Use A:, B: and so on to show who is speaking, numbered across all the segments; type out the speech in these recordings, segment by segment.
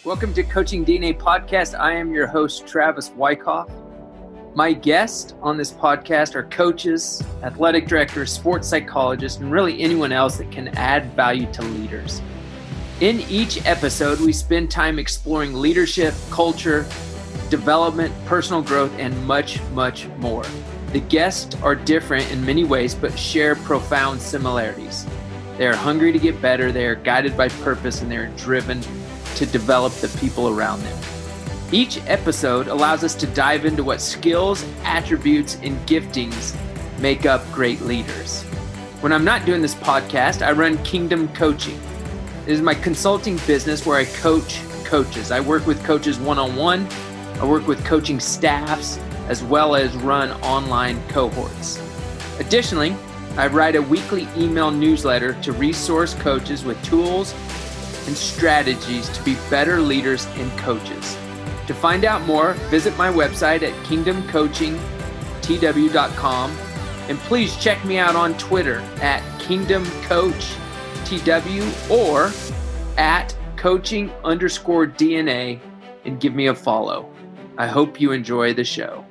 A: Welcome to Coaching DNA Podcast. I am your host, Travis Wyckoff. My guests on this podcast are coaches, athletic directors, sports psychologists, and really anyone else that can add value to leaders. In each episode, we spend time exploring leadership, culture, development, personal growth, and much, much more. The guests are different in many ways, but share profound similarities. They are hungry to get better, they are guided by purpose, and they are driven to develop the people around them. Each episode allows us to dive into what skills, attributes, and giftings make up great leaders. When I'm not doing this podcast, I run Kingdom Coaching. It is my consulting business where I coach coaches. I work with coaches one-on-one. I work with coaching staffs, as well as run online cohorts. Additionally, I write a weekly email newsletter to resource coaches with tools and strategies to be better leaders and coaches. To find out more, visit my website at kingdomcoachingtw.com, and please check me out on Twitter at kingdomcoachtw or at coaching_DNA and give me a follow. I hope you enjoy the show.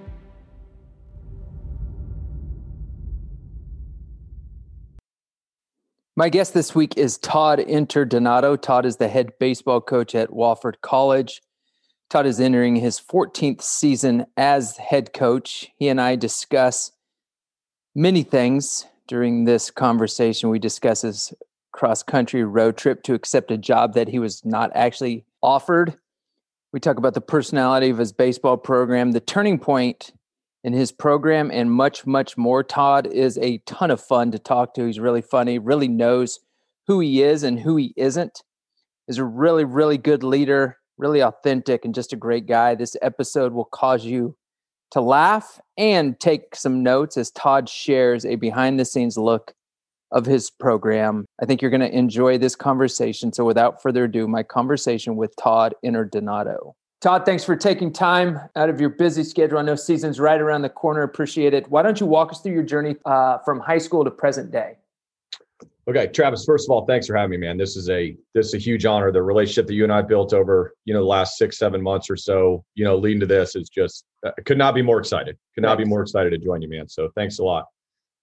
A: My guest this week is Todd Interdonato. Todd is the head baseball coach at Wofford College. Todd is entering his 14th season as head coach. He and I discuss many things during this conversation. We discuss his cross-country road trip to accept a job that he was not actually offered. We talk about the personality of his baseball program, the turning point in his program, and much, much more. Todd is a ton of fun to talk to. He's really funny, really knows who he is and who he isn't. He's a really, really good leader, really authentic, and just a great guy. This episode will cause you to laugh and take some notes as Todd shares a behind-the-scenes look of his program. I think you're going to enjoy this conversation. So without further ado, my conversation with Todd Interdonato. Todd, thanks for taking time out of your busy schedule. I know season's right around the corner. Appreciate it. Why don't you walk us through your journey from high school to present day?
B: Okay, Travis, first of all, thanks for having me, man. This is a huge honor. The relationship that you and I built over, the last 6-7 months or so, leading to this is just, could not be more excited. Could not be more excited to join you, man. So thanks a lot.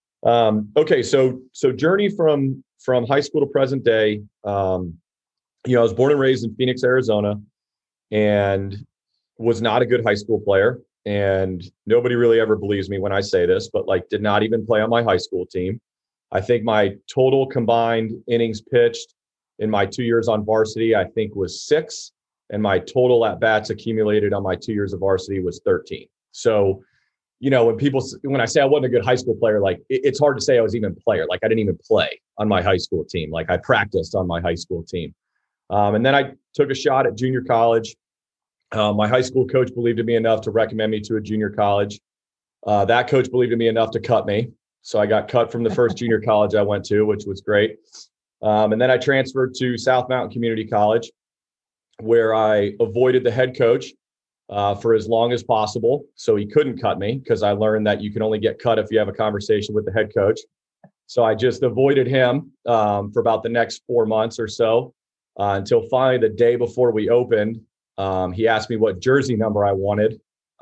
B: Okay, so journey from high school to present day. I was born and raised in Phoenix, Arizona, and was not a good high school player. And nobody really ever believes me when I say this, but did not even play on my high school team. I think my total combined innings pitched in my 2 years on varsity, I think was 6. And my total at bats accumulated on my 2 years of varsity was 13. So, when I say I wasn't a good high school player, it's hard to say I was even a player. I didn't even play on my high school team. I practiced on my high school team. And then I took a shot at junior college. My high school coach believed in me enough to recommend me to a junior college. That coach believed in me enough to cut me. So I got cut from the first junior college I went to, which was great. And then I transferred to South Mountain Community College, where I avoided the head coach for as long as possible. So he couldn't cut me because I learned that you can only get cut if you have a conversation with the head coach. So I just avoided him for about the next 4 months or so until finally the day before we opened, he asked me what jersey number I wanted.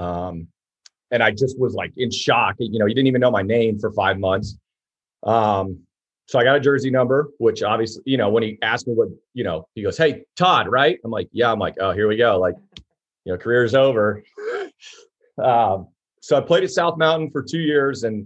B: And I just was in shock. He didn't even know my name for 5 months. So I got a jersey number, which obviously, when he asked me what, he goes, "Hey, Todd, right?" I'm like, "Yeah." I'm like, "Oh, here we go." Career's over. So I played at South Mountain for 2 years and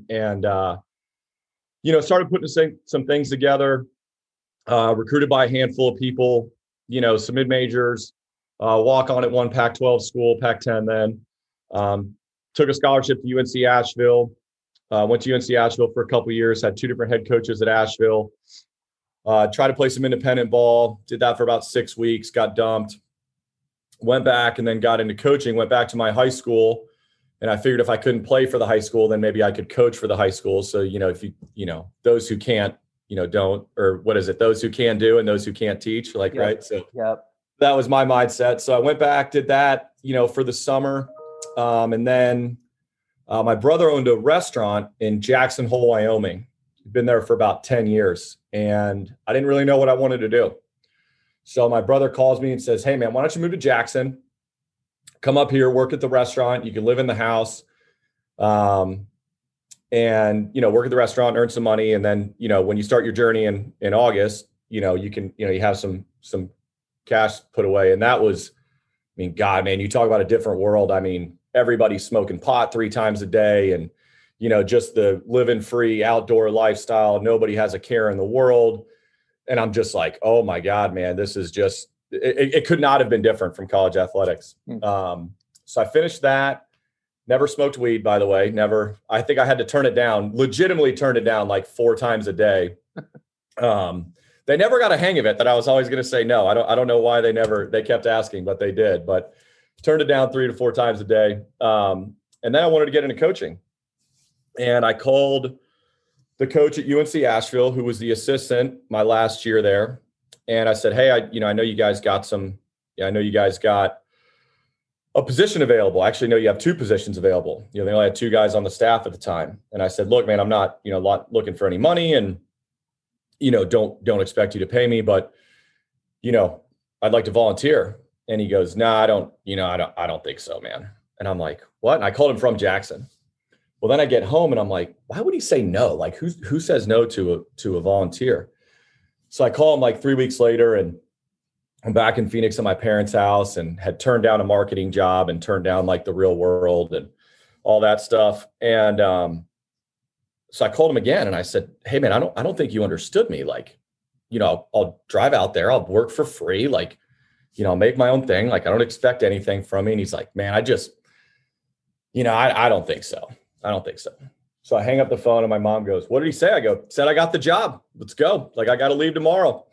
B: started putting some things together, recruited by a handful of people, some mid-majors, walk on at one Pac-12 school, Pac-10 then. Took a scholarship to UNC Asheville, went to UNC Asheville for a couple of years, had 2 different head coaches at Asheville, tried to play some independent ball, did that for about 6 weeks, got dumped, went back and then got into coaching, went back to my high school. And I figured if I couldn't play for the high school, then maybe I could coach for the high school. So, if those who can't, don't, or what is it? Those who can do and those who can't teach,
A: Yep.
B: Right. So
A: Yep.
B: That was my mindset. So I went back, did that, for the summer. And then my brother owned a restaurant in Jackson Hole, Wyoming. Been there for about 10 years. And I didn't really know what I wanted to do. So my brother calls me and says, hey man, why don't you move to Jackson? Come up here, work at the restaurant. You can live in the house. And, work at the restaurant, earn some money. And then, when you start your journey in August, you can, you have some cash put away. And that was, God, man, you talk about a different world. Everybody's smoking pot 3 times a day and, just the living free outdoor lifestyle. Nobody has a care in the world. And I'm just like, oh my God, man, this is just, it could not have been different from college athletics. So I finished that. Never smoked weed, by the way. Never. I think I had to turn it down, legitimately turn it down like 4 times a day. They never got a hang of it that I was always going to say no. I don't know why they kept asking, but they did. But turned it down 3 to 4 times a day. And then I wanted to get into coaching. And I called the coach at UNC Asheville, who was the assistant my last year there. And I said, hey, I know you guys got a position available. Actually, no, you have 2 positions available. They only had 2 guys on the staff at the time. And I said, look, man, I'm not, looking for any money and, don't expect you to pay me, but, I'd like to volunteer. And he goes, no, I don't think so, man. And I'm like, what? And I called him from Jackson. Well, then I get home and I'm like, why would he say no? Like who says no to a volunteer? So I call him like 3 weeks later and I'm back in Phoenix at my parents' house and had turned down a marketing job and turned down like the real world and all that stuff. And so I called him again and I said, hey man, I don't think you understood me. Like, I'll drive out there, I'll work for free. Like, I'll make my own thing. Like, I don't expect anything from me. And he's like, man, I just, I don't think so. I don't think so. So I hang up the phone and my mom goes, what did he say? I go, said, I got the job. Let's go. Like, I got to leave tomorrow.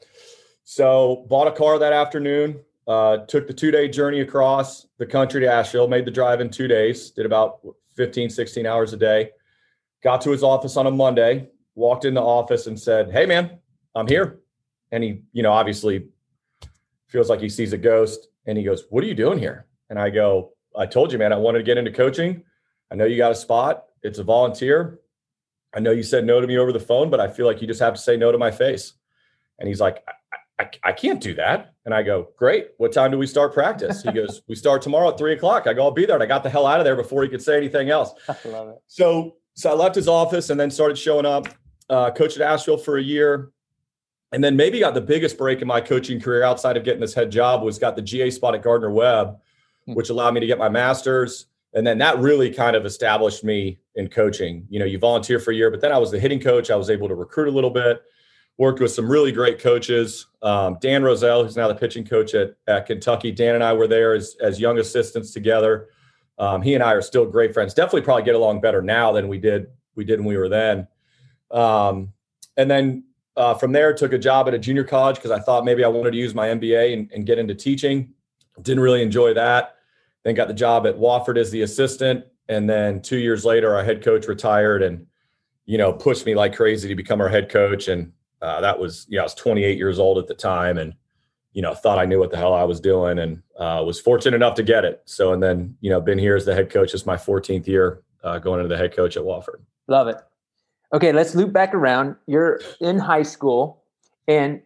B: So bought a car that afternoon, took the 2-day journey across the country to Asheville, made the drive in 2 days, did about 15, 16 hours a day, got to his office on a Monday, walked in the office and said, hey man, I'm here. And he, obviously feels like he sees a ghost and he goes, what are you doing here? And I go, I told you, man, I wanted to get into coaching. I know you got a spot. It's a volunteer. I know you said no to me over the phone, but I feel like you just have to say no to my face. And he's like, I can't do that. And I go, great. What time do we start practice? He goes, we start tomorrow at 3:00. I go, I'll be there. And I got the hell out of there before he could say anything else.
A: I love it.
B: So I left his office and then started showing up, coached at Asheville for a year. And then maybe got the biggest break in my coaching career outside of getting this head job was got the GA spot at Gardner-Webb, which allowed me to get my master's. And then that really kind of established me in coaching. You volunteer for a year, but then I was the hitting coach. I was able to recruit a little bit, worked with some really great coaches. Dan Roselle, who's now the pitching coach at Kentucky. Dan and I were there as young assistants together. He and I are still great friends. Definitely probably get along better now than we did when we were then. And then from there, took a job at a junior college because I thought maybe I wanted to use my MBA and get into teaching. Didn't really enjoy that. Then got the job at Wofford as the assistant. And then 2 years later, our head coach retired and, pushed me like crazy to become our head coach. And that was, I was 28 years old at the time and, thought I knew what the hell I was doing and was fortunate enough to get it. So, and then, been here as the head coach. It's my 14th year going into the head coach at Wofford.
A: Love it. Okay, let's loop back around. You're in high school and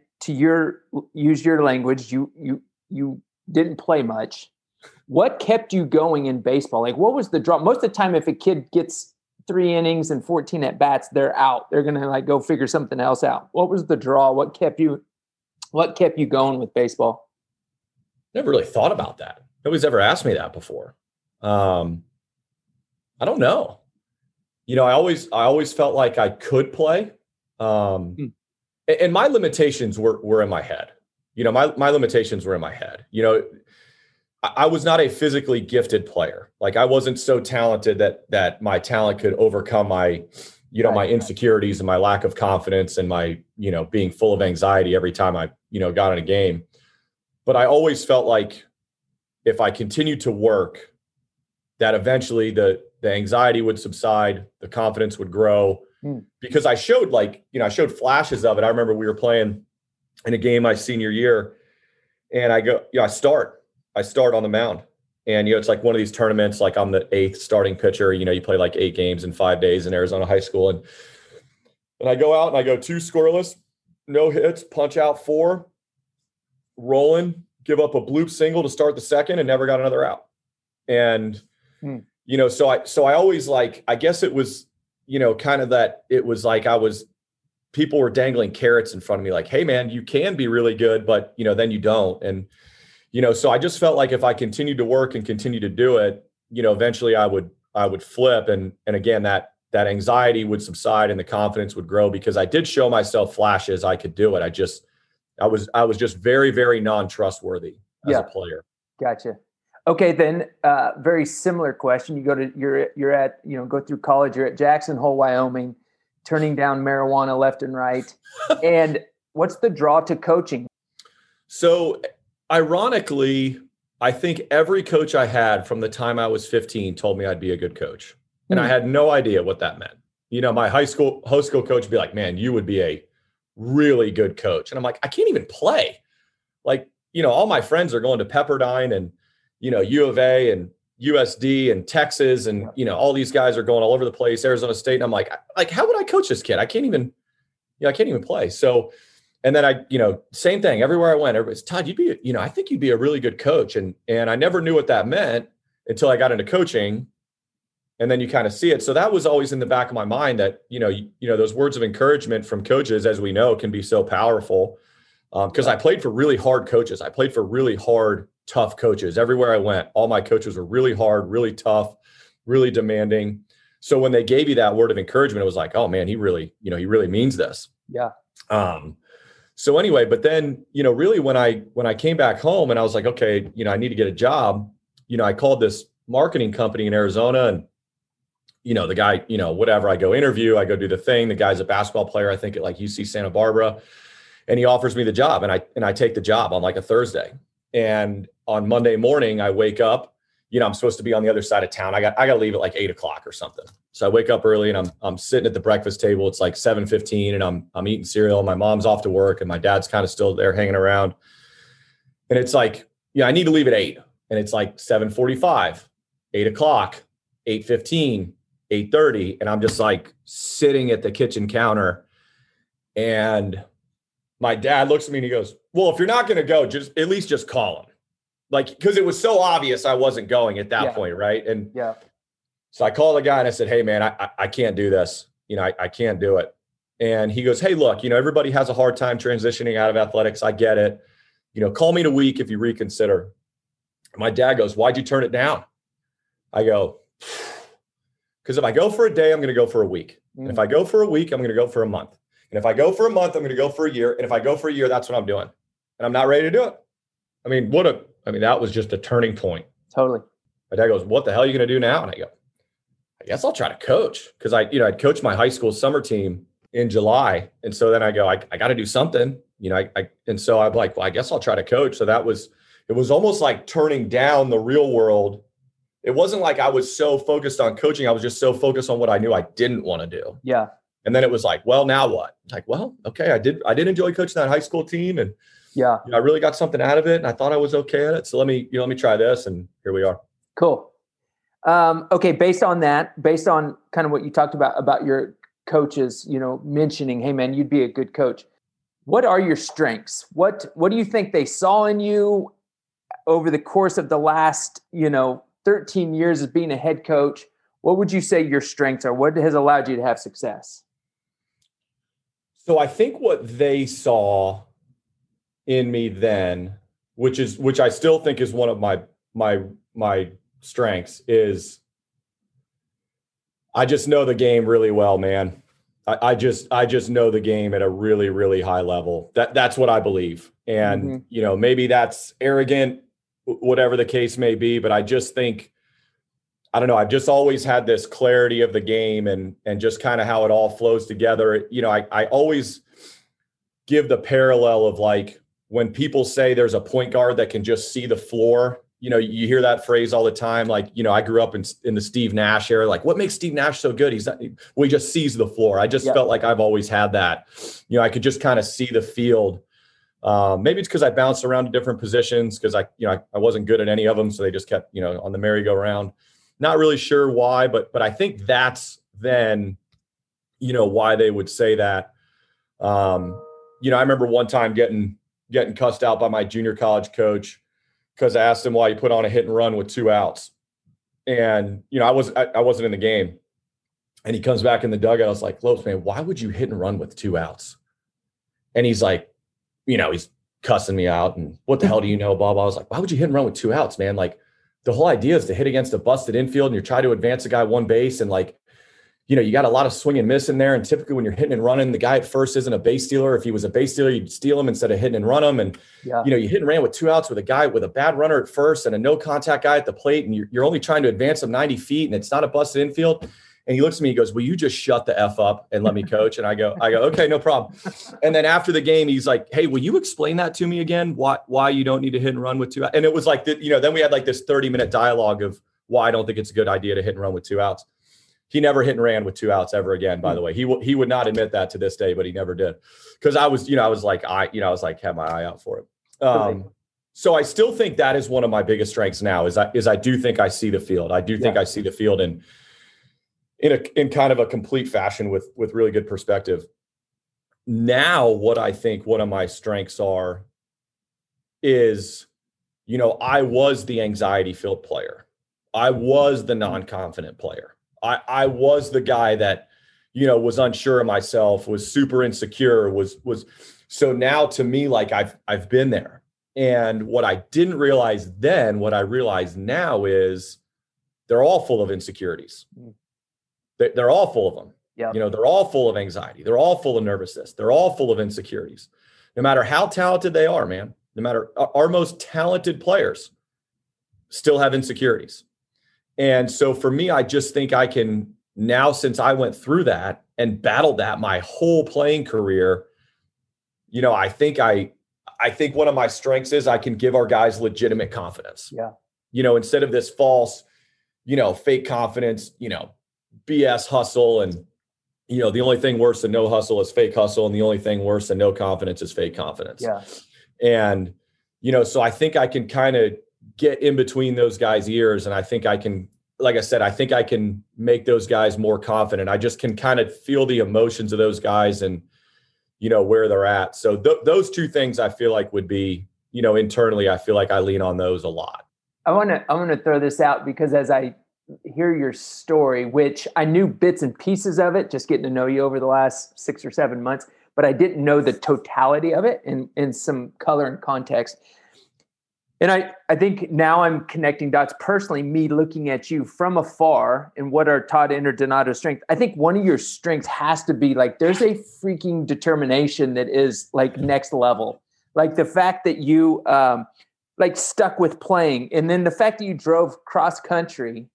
A: use your language, you didn't play much. What kept you going in baseball? Like, what was the draw? Most of the time, if a kid gets 3 innings and 14 at bats, they're out. They're going to go figure something else out. What was the draw? What kept you going with baseball?
B: Never really thought about that. Nobody's ever asked me that before. I don't know. I always felt like I could play. And my limitations were in my head. My limitations were in my head. I was not a physically gifted player. Like I wasn't so talented that my talent could overcome my my insecurities and my lack of confidence and my, being full of anxiety every time I, got in a game. But I always felt like if I continued to work, that eventually the anxiety would subside, the confidence would grow because I showed I showed flashes of it. I remember we were playing in a game my senior year and I go, I start on the mound and, it's like one of these tournaments, like I'm the 8th starting pitcher, you play like 8 games in 5 days in Arizona high school. And I go out and I go 2 scoreless, no hits, punch out 4. rolling, give up a bloop single to start the second and never got another out. And, so I always I guess it was, kind of that it was like people were dangling carrots in front of me like, hey man, you can be really good, but then you don't. And, so I just felt like if I continued to work and continue to do it, eventually I would flip. And again, that anxiety would subside and the confidence would grow because I did show myself flashes I could do it. I was just very, very non-trustworthy as a player.
A: Gotcha. Okay. Then, very similar question. You're at, go through college, you're at Jackson Hole, Wyoming, turning down marijuana left and right. And what's the draw to coaching?
B: So ironically, I think every coach I had from the time I was 15 told me I'd be a good coach. And I had no idea what that meant. My high school coach would be like, man, you would be a really good coach. And I'm like, I can't even play. All my friends are going to Pepperdine and, U of A and USD and Texas. And, all these guys are going all over the place, Arizona State. And I'm like, how would I coach this kid? I can't even play. So, and then same thing everywhere I went, everybody's Todd, you'd be, I think you'd be a really good coach. And I never knew what that meant until I got into coaching. And then you kind of see it. So that was always in the back of my mind that, those words of encouragement from coaches, as we know, can be so powerful. Because I played for really hard coaches. I played for really hard, tough coaches. Everywhere I went, all my coaches were really hard, really tough, really demanding. So when they gave you that word of encouragement, it was like, oh man, he really means this.
A: Yeah.
B: So anyway, but then, really when I came back home and I was like, okay, I need to get a job, I called this marketing company in Arizona and, the guy, whatever, I go interview, I go do the thing. The guy's a basketball player, I think at UC Santa Barbara. And he offers me the job and I take the job on a Thursday. And on Monday morning, I wake up, I'm supposed to be on the other side of town. I got to leave at 8:00 or something. So I wake up early and I'm sitting at the breakfast table. It's 7:15 and I'm eating cereal. My mom's off to work and my dad's kind of still there hanging around. And it's I need to leave at 8. And it's 7:45, 8:00, 8:15, 8:30. And I'm just sitting at the kitchen counter. And my dad looks at me and he goes, well, if you're not going to go, at least just call him. Because it was so obvious I wasn't going at that point. Right. And so I called the guy and I said, hey man, I can't do this. I can't do it. And he goes, hey, look, everybody has a hard time transitioning out of athletics. I get it. Call me in a week if you reconsider. My dad goes, why'd you turn it down? I go, because if I go for a day, I'm going to go for a week. And if I go for a week, I'm going to go for a month. And if I go for a month, I'm going to go for a year. And if I go for a year, that's what I'm doing. And I'm not ready to do it. That was just a turning point.
A: Totally.
B: My dad goes, what the hell are you going to do now? And I go, I guess I'll try to coach. Because I'd coached my high school summer team in July. And so then I go, I got to do something, and so I'm like, well, I guess I'll try to coach. So it was almost like turning down the real world. It wasn't like I was so focused on coaching. I was just so focused on what I knew I didn't want to do.
A: Yeah.
B: And then it was well, now what? Well, okay, I did enjoy coaching that high school team, and I really got something out of it, and I thought I was okay at it. So let me try this, and here we are.
A: Cool. Okay, based on kind of what you talked about your coaches, mentioning, hey man, you'd be a good coach. What are your strengths? What do you think they saw in you over the course of the last, 13 years of being a head coach? What would you say your strengths are? What has allowed you to have success?
B: So I think what they saw in me then, which I still think is one of my strengths, is I just know the game really well, man. I just know the game at a really, really high level. That's what I believe. And, maybe that's arrogant, whatever the case may be, but I just think, I don't know, I've just always had this clarity of the game and just kind of how it all flows together. I always give the parallel of when people say there's a point guard that can just see the floor. You hear that phrase all the time. I grew up in the Steve Nash era. What makes Steve Nash so good? He just sees the floor. I just felt like I've always had that. I could just kind of see the field. Maybe it's because I bounced around to different positions because I wasn't good at any of them. So they just kept, on the merry-go-round. Not really sure why, but I think that's then, why they would say that. I remember one time getting getting cussed out by my junior college coach because I asked him why he put on a hit and run with 2 outs. And, I wasn't in the game. And he comes back in the dugout. I was like, Lopes, man, why would you hit and run with 2 outs? And he's like, he's cussing me out. And what the hell do you know, Bob? I was like, why would you hit and run with 2 outs, man? Like, the whole idea is to hit against a busted infield and you're trying to advance a guy 1 base. And like, you got a lot of swing and miss in there. And typically when you're hitting and running, the guy at first isn't a base stealer. If he was a base stealer, you'd steal him instead of hitting and run him. And, you hit and ran with 2 outs with a guy with a bad runner at first and a no contact guy at the plate. And you're only trying to advance him 90 feet and it's not a busted infield. And he looks at me, he goes, will you just shut the F up and let me coach? And I go, okay, no problem. And then after the game, he's like, hey, will you explain that to me again? Why you don't need to hit and run with 2 outs? And it was like, then we had like this 30-minute dialogue of why I don't think it's a good idea to hit and run with 2 outs. He never hit and ran with 2 outs ever again, by the way. He would not admit that to this day, but he never did. Because I was had my eye out for it. So I still think that is one of my biggest strengths now is I do think I see the field. I do think I see the field in kind of a complete fashion with really good perspective. Now, what I think one of my strengths are is, I was the anxiety-filled player. I was the non-confident player. I was the guy that, was unsure of myself, was super insecure, was so now to me, like I've been there. And what I didn't realize then, what I realize now is they're all full of insecurities. They're all full of them. Yeah. They're all full of anxiety. They're all full of nervousness. They're all full of insecurities. No matter how talented they are, man, no matter our most talented players still have insecurities. And so for me, I just think I can now, since I went through that and battled that my whole playing career, I think one of my strengths is I can give our guys legitimate confidence. Yeah. Instead of this false, fake confidence, BS hustle. And, the only thing worse than no hustle is fake hustle. And the only thing worse than no confidence is fake confidence. Yeah. And, so I think I can kind of get in between those guys' ears. And I think I can, like I said, I think I can make those guys more confident. I just can kind of feel the emotions of those guys and, where they're at. So those 2 things I feel like would be, internally, I feel like I lean on those a lot.
A: I want to throw this out because as I hear your story, which I knew bits and pieces of it, just getting to know you over the last 6 or 7 months, but I didn't know the totality of it in some color and context. And I think now I'm connecting dots personally, me looking at you from afar and what are Todd Interdonato strengths. I think one of your strengths has to be like, there's a freaking determination that is like next level. Like the fact that you like stuck with playing. And then the fact that you drove cross country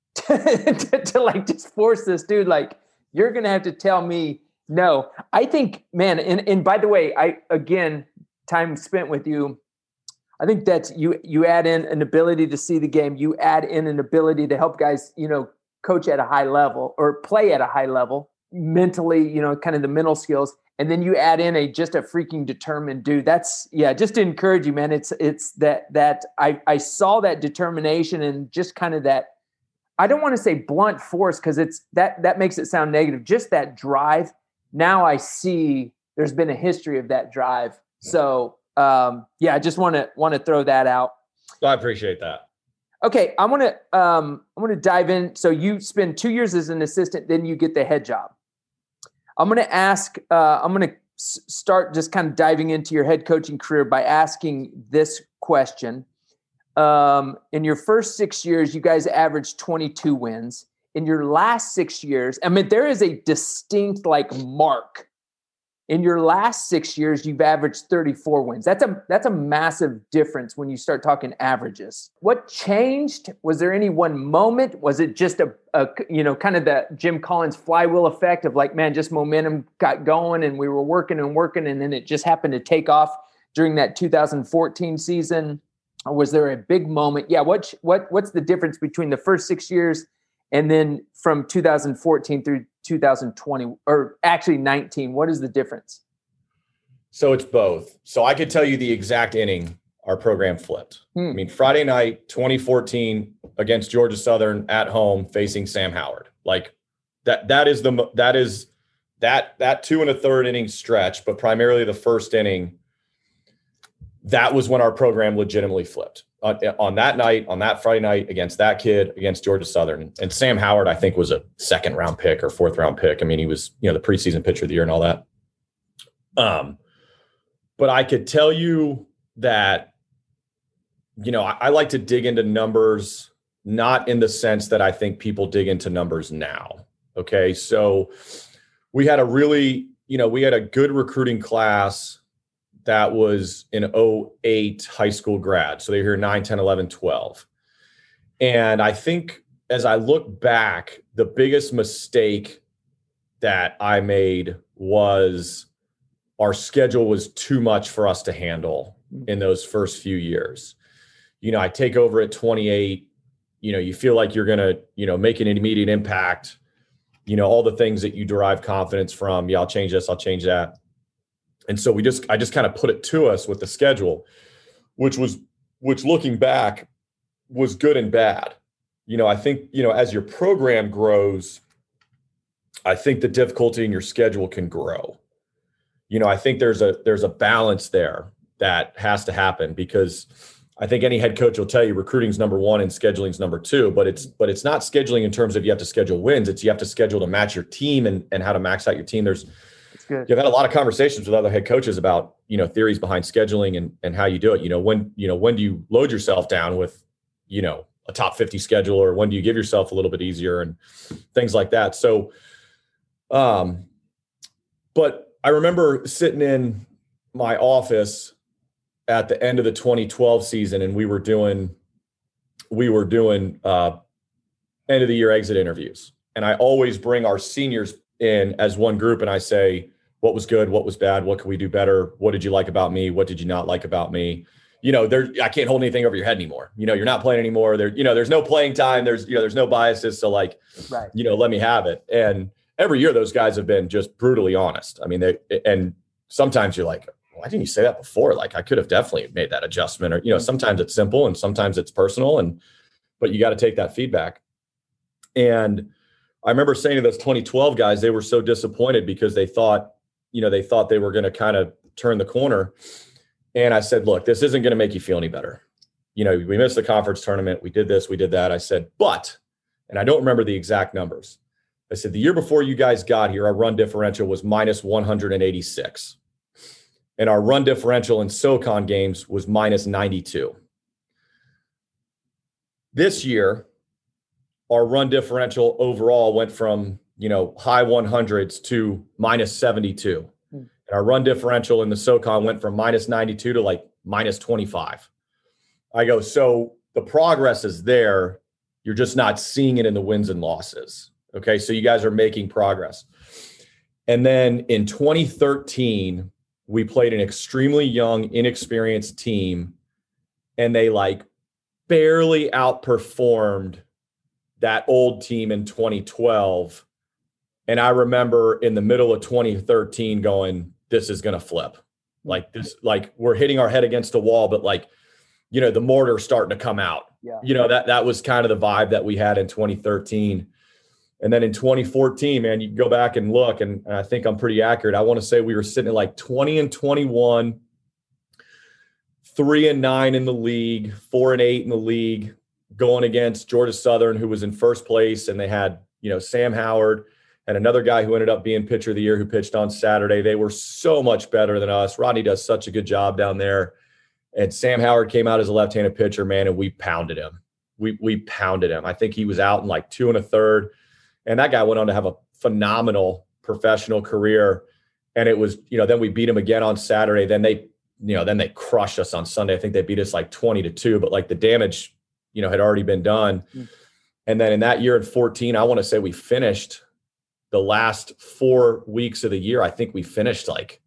A: to like just force this dude, like you're going to have to tell me no. I think, man, and by the way, time spent with you, I think that's you add in an ability to see the game. You add in an ability to help guys, coach at a high level or play at a high level mentally, kind of the mental skills. And then you add in just a freaking determined dude. That's just to encourage you, man. It's that I saw that determination and just kind of that, I don't want to say blunt force because it's that makes it sound negative. Just that drive. Now I see there's been a history of that drive. So I just want to throw that out.
B: I appreciate that.
A: Okay. I want to dive in. So you spend 2 years as an assistant, then you get the head job. I'm going to start just kind of diving into your head coaching career by asking this question. In your first 6 years, you guys averaged 22 wins. In your last 6 years, I mean, there is a distinct mark. In your last 6 years, you've averaged 34 wins. That's a massive difference when you start talking averages. What changed? Was there any one moment? Was it just a kind of the Jim Collins flywheel effect of just momentum got going and we were working and then it just happened to take off during that 2014 season? Or was there a big moment? Yeah. What's the difference between the first 6 years and then from 2014 through 2020, or actually 19, what is the difference?
B: So it's both. So I could tell you the exact inning our program flipped. I mean, Friday night, 2014 against Georgia Southern at home facing Sam Howard. That is that 2 1/3 inning stretch, but primarily the first inning. that was when our program legitimately flipped on that night, on that Friday night against that kid, against Georgia Southern. And Sam Howard, I think, was a 2nd round pick or 4th round pick. I mean, he was, the preseason pitcher of the year and all that. But I could tell you that, I like to dig into numbers, not in the sense that I think people dig into numbers now. Okay. So we had a really, we had a good recruiting class that was an 08 high school grad. So they're here 9, 10, 11, 12. And I think as I look back, the biggest mistake that I made was our schedule was too much for us to handle in those first few years. I take over at 28, you feel like you're going to, make an immediate impact, all the things that you derive confidence from. Yeah, I'll change this, I'll change that. And so I just kind of put it to us with the schedule, which looking back was good and bad. I think, as your program grows, I think the difficulty in your schedule can grow. I think there's a balance there that has to happen, because I think any head coach will tell you recruiting's number 1 and scheduling's number 2, but it's not scheduling in terms of you have to schedule wins. It's you have to schedule to match your team and how to max out your team. You've had a lot of conversations with other head coaches about, theories behind scheduling and how you do it. When do you load yourself down with, a top 50 schedule, or when do you give yourself a little bit easier and things like that. So, but I remember sitting in my office at the end of the 2012 season, and we were doing end of the year exit interviews. And I always bring our seniors in as one group, and I say, what was good, what was bad, what could we do better? What did you like about me? What did you not like about me? I can't hold anything over your head anymore. You're not playing anymore. There's no playing time. There's no biases. So right. Let me have it. And every year those guys have been just brutally honest. I mean, and sometimes you're like, why didn't you say that before? Like, I could have definitely made that adjustment, or, sometimes it's simple and sometimes it's personal, but you got to take that feedback. And I remember saying to those 2012 guys, they were so disappointed because they thought they were going to kind of turn the corner. And I said, look, this isn't going to make you feel any better. We missed the conference tournament. We did this, we did that. I said, and I don't remember the exact numbers. I said, the year before you guys got here, our run differential was minus 186. And our run differential in SoCon games was minus 92. This year, our run differential overall went from, high 100s to minus 72. And our run differential in the SoCon went from minus 92 to like minus 25. I go, so the progress is there. You're just not seeing it in the wins and losses. Okay. So you guys are making progress. And then in 2013, we played an extremely young, inexperienced team, and they barely outperformed that old team in 2012. And I remember in the middle of 2013 going, this is going to flip. We're hitting our head against a wall, but the mortar's starting to come out. Yeah. That was kind of the vibe that we had in 2013. And then in 2014, man, you can go back and look, and I think I'm pretty accurate. I want to say we were sitting at 20-21, 3-9 in the league, 4-8 in the league, going against Georgia Southern, who was in first place. And they had, Sam Howard and another guy who ended up being pitcher of the year who pitched on Saturday. They were so much better than us. Rodney does such a good job down there. And Sam Howard came out as a left-handed pitcher, man, and we pounded him. We pounded him. I think he was out in 2 1/3. And that guy went on to have a phenomenal professional career. And it was, then we beat him again on Saturday. Then they crushed us on Sunday. I think they beat us 20-2, but the damage, had already been done. And then in that year in 14, I want to say we finished the last 4 weeks of the year. I think we finished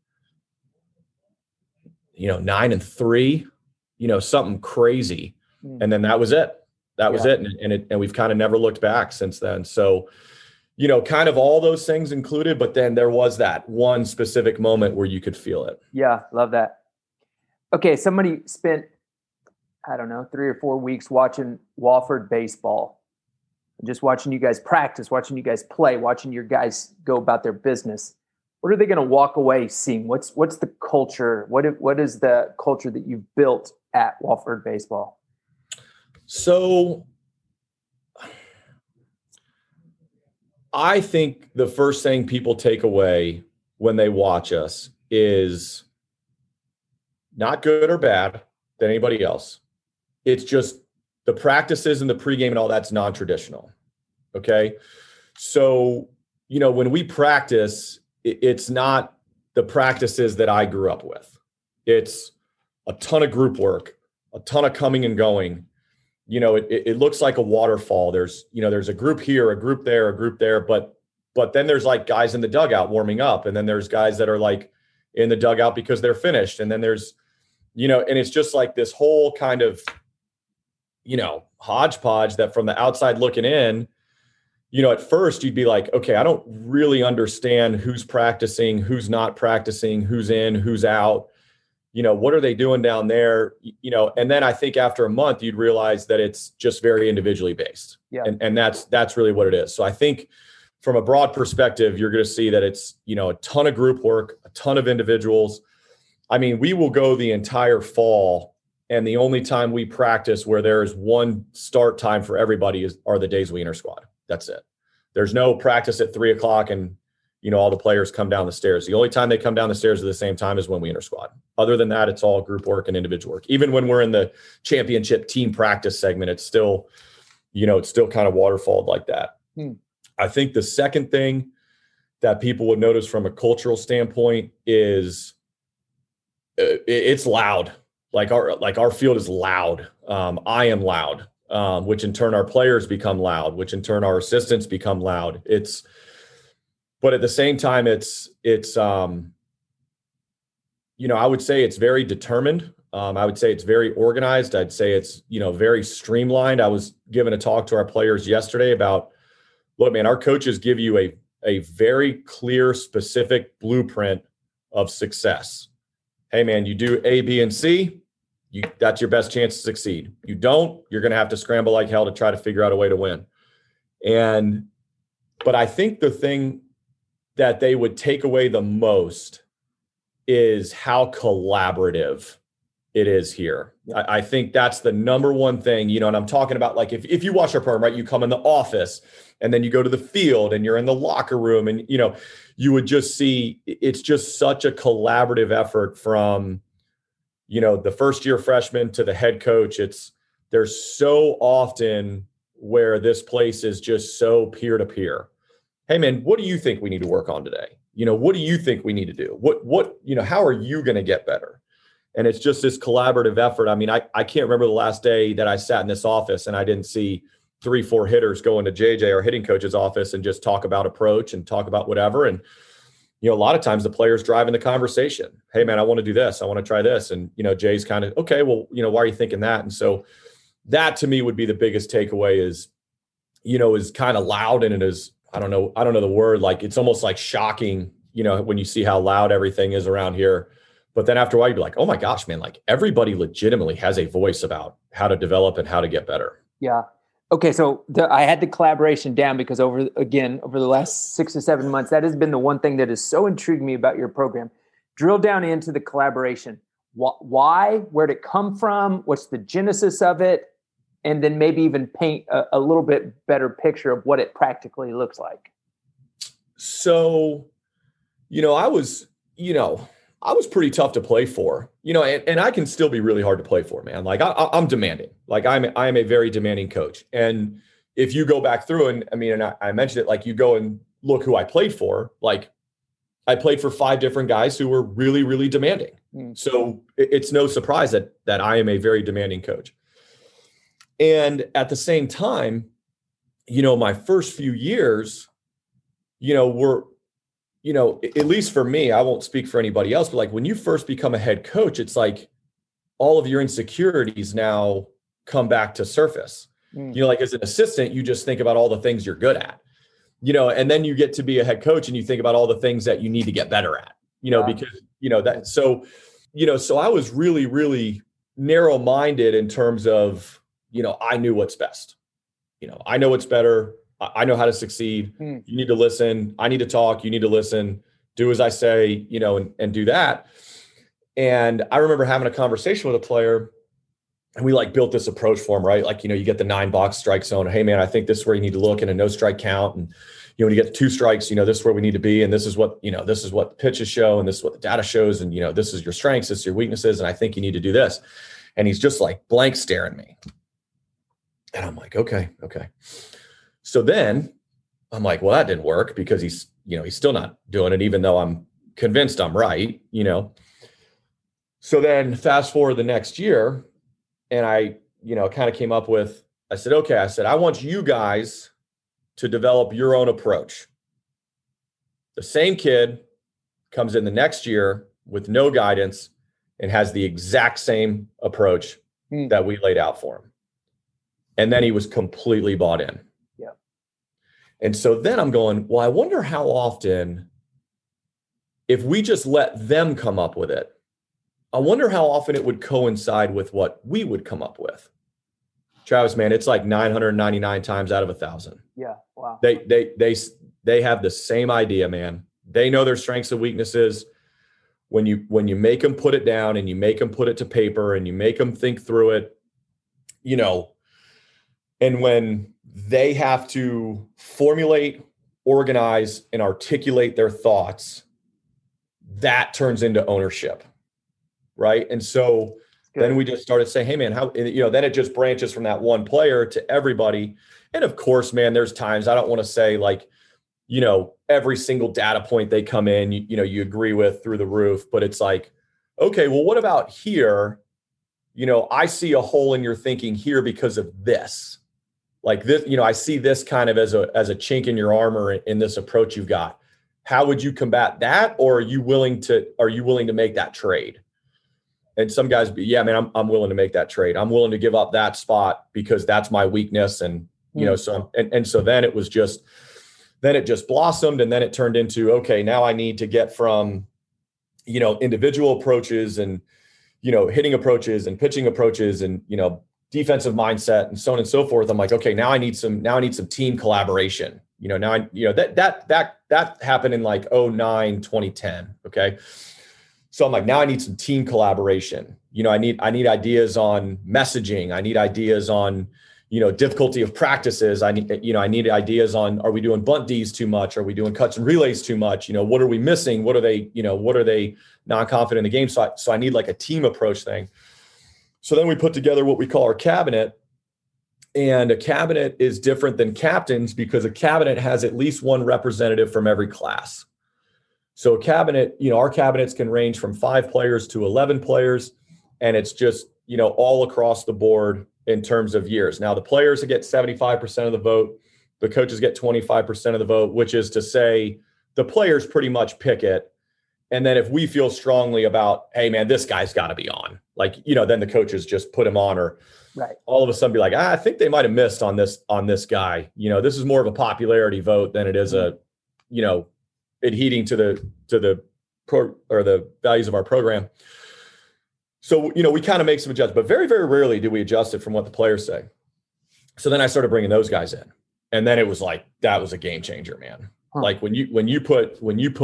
B: 9-3, something crazy. And then that was it. That was it. And we've kind of never looked back since then. So, kind of all those things included, but then there was that one specific moment where you could feel it.
A: Yeah. Love that. Okay. Somebody spent, 3 or 4 weeks watching Wofford baseball, just watching you guys practice, watching you guys play, watching your guys go about their business. what are they going to walk away seeing? What's the culture? What is the culture that you've built at Wofford Baseball?
B: So I think the first thing people take away when they watch us is not good or bad than anybody else. It's just the practices and the pregame and all that's non-traditional. Okay. So, when we practice, it's not the practices that I grew up with. It's a ton of group work, a ton of coming and going. It looks like a waterfall. There's a group here, a group there, but then there's like guys in the dugout warming up. And then there's guys that are like in the dugout because they're finished. And then there's, and it's just like this whole kind of, hodgepodge that from the outside looking in, at first you'd be like, okay, I don't really understand who's practicing, who's not practicing, who's in, who's out. What are they doing down there? And then I think after a month, you'd realize that it's just very individually based.
A: Yeah.
B: And that's really what it is. So I think from a broad perspective, you're going to see that it's, a ton of group work, a ton of individuals. I mean, we will go the entire fall, and the only time we practice where there is one start time for everybody are the days we inter squad. That's it. There's no practice at 3:00 and, all the players come down the stairs. The only time they come down the stairs at the same time is when we inter squad. Other than that, it's all group work and individual work. Even when we're in the championship team practice segment, it's still kind of waterfalled like that. I think the second thing that people would notice from a cultural standpoint is it's loud. Like our field is loud. I am loud, which in turn our players become loud, which in turn our assistants become loud. But at the same time, it's I would say it's very determined. I would say it's very organized. I'd say it's, very streamlined. I was given a talk to our players yesterday about, look, man, our coaches give you a very clear, specific blueprint of success. Hey, man, you do A, B, and C. That's your best chance to succeed. You don't, you're going to have to scramble like hell to try to figure out a way to win. But I think the thing that they would take away the most is how collaborative it is here. Yeah. I think that's the number one thing, and I'm talking about like, if you watch our program, right, you come in the office and then you go to the field and you're in the locker room and, you would just see it's just such a collaborative effort from, the first year freshman to the head coach. There's so often where this place is just so peer to peer. Hey man, what do you think we need to work on today? What do you think we need to do? What, how are you going to get better? And it's just this collaborative effort. I mean, I can't remember the last day that I sat in this office and I didn't see 3-4 hitters go into JJ, our hitting coach's office, and just talk about approach and talk about whatever. And, a lot of times the players driving the conversation. Hey man, I want to do this. I want to try this. And, Jay's kind of, okay, well, why are you thinking that? And so that to me would be the biggest takeaway is kind of loud. And it is, I don't know the word, like it's almost like shocking, when you see how loud everything is around here. But then after a while, you'd be like, oh my gosh, man, like everybody legitimately has a voice about how to develop and how to get better.
A: Yeah. Okay. So I had the collaboration down because over the last 6 to 7 months, that has been the one thing that has so intrigued me about your program. Drill down into the collaboration. Why? Where'd it come from? What's the genesis of it? And then maybe even paint a little bit better picture of what it practically looks like.
B: So, I was pretty tough to play for, and I can still be really hard to play for, man. Like I'm demanding, like I am a very demanding coach. And if you go back through and I mentioned it, like you go and look who I played for, like I played for 5 different guys who were really, really demanding. So it's no surprise that I am a very demanding coach. And at the same time, my first few years, were, at least for me, I won't speak for anybody else, but like when you first become a head coach, it's like all of your insecurities now come back to surface. Like as an assistant, you just think about all the things you're good at, and then you get to be a head coach and you think about all the things that you need to get better at, because, that, so I was really, really narrow-minded in terms of, I knew what's best. I know what's better. I know how to succeed. You need to listen. I need to talk. You need to listen. do as I say, and do that. And I remember having a conversation with a player, and we built this approach for him, right? You get the 9-box strike zone. Hey man, I think this is where you need to look, and a no strike count. And when you get the 2 strikes, this is where we need to be. And this is what the pitches show. And this is what the data shows. And, this is your strengths, this is your weaknesses. And I think you need to do this. And he's just blank staring me. And I'm like, okay. So then I'm like, well, that didn't work because he's still not doing it, even though I'm convinced I'm right, So then fast forward the next year, and I, kind of came up with, I said, I want you guys to develop your own approach. The same kid comes in the next year with no guidance and has the exact same approach that we laid out for him. And then he was completely bought in.
A: Yeah.
B: And so then I'm going, well, I wonder how often, if we just let them come up with it, I wonder how often it would coincide with what we would come up with. Travis, man, it's 999 times out of 1,000.
A: Yeah. Wow.
B: They have the same idea, man. They know their strengths and weaknesses. When you make them put it down and you make them put it to paper and you make them think through it, and when they have to formulate, organize, and articulate their thoughts, that turns into ownership. Right. And so then we just started saying, hey man, how, then it just branches from that one player to everybody. And of course, man, there's times I don't want to say every single data point they come in, you agree with through the roof, but it's okay, well, what about here? I see a hole in your thinking here because of this. This, I see this kind of as a chink in your armor in this approach you've got. How would you combat that? Or are you willing to make that trade? And some guys be, yeah, man, I'm willing to make that trade. I'm willing to give up that spot because that's my weakness. And, so then it was just, then it just blossomed. And then it turned into, okay, now I need to get from, individual approaches and, hitting approaches and pitching approaches and, defensive mindset and so on and so forth. I'm like, okay, now I need some team collaboration. That happened in 2009, 2010. Okay. So I'm like, now I need some team collaboration. I need ideas on messaging. I need ideas on, difficulty of practices. I need ideas on, are we doing bunt Ds too much? Are we doing cuts and relays too much? What are we missing? What are they not confident in the game? So I need a team approach thing. So then we put together what we call our cabinet, and a cabinet is different than captains because a cabinet has at least one representative from every class. So a cabinet, our cabinets can range from 5 players to 11 players, and it's just, all across the board in terms of years. Now the players get 75% of the vote, the coaches get 25% of the vote, which is to say the players pretty much pick it. And then if we feel strongly about, hey man, this guy's got to be on, then the coaches just put him on, or
A: right.
B: All of a sudden be like, I think they might've missed on this guy. This is more of a popularity vote than it is adhering to the values of our program. So, we kind of make some adjustments, but very, very rarely do we adjust it from what the players say. So then I started bringing those guys in, and then it was that was a game changer, man. Huh. When you put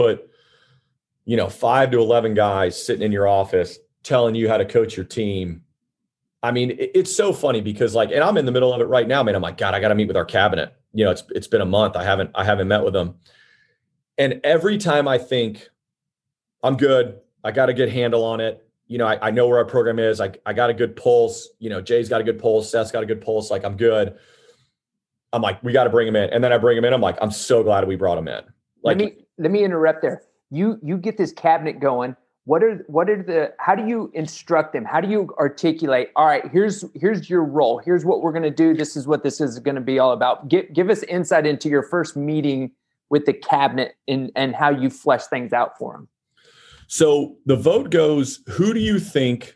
B: 5 to 11 guys sitting in your office telling you how to coach your team. I mean, it's so funny because and I'm in the middle of it right now, man. I'm like, God, I got to meet with our cabinet. It's been a month. I haven't met with them. And every time I think I'm good, I got a good handle on it. I know where our program is. I got a good pulse. Jay's got a good pulse. Seth's got a good pulse. I'm good. I'm like, we got to bring him in. And then I bring him in. I'm like, I'm so glad we brought him in.
A: Let me interrupt there. You get this cabinet going. How do you instruct them? How do you articulate, all right, here's your role. Here's what we're going to do. This is what this is going to be all about. Give us insight into your first meeting with the cabinet and how you flesh things out for them.
B: So the vote goes, who do you think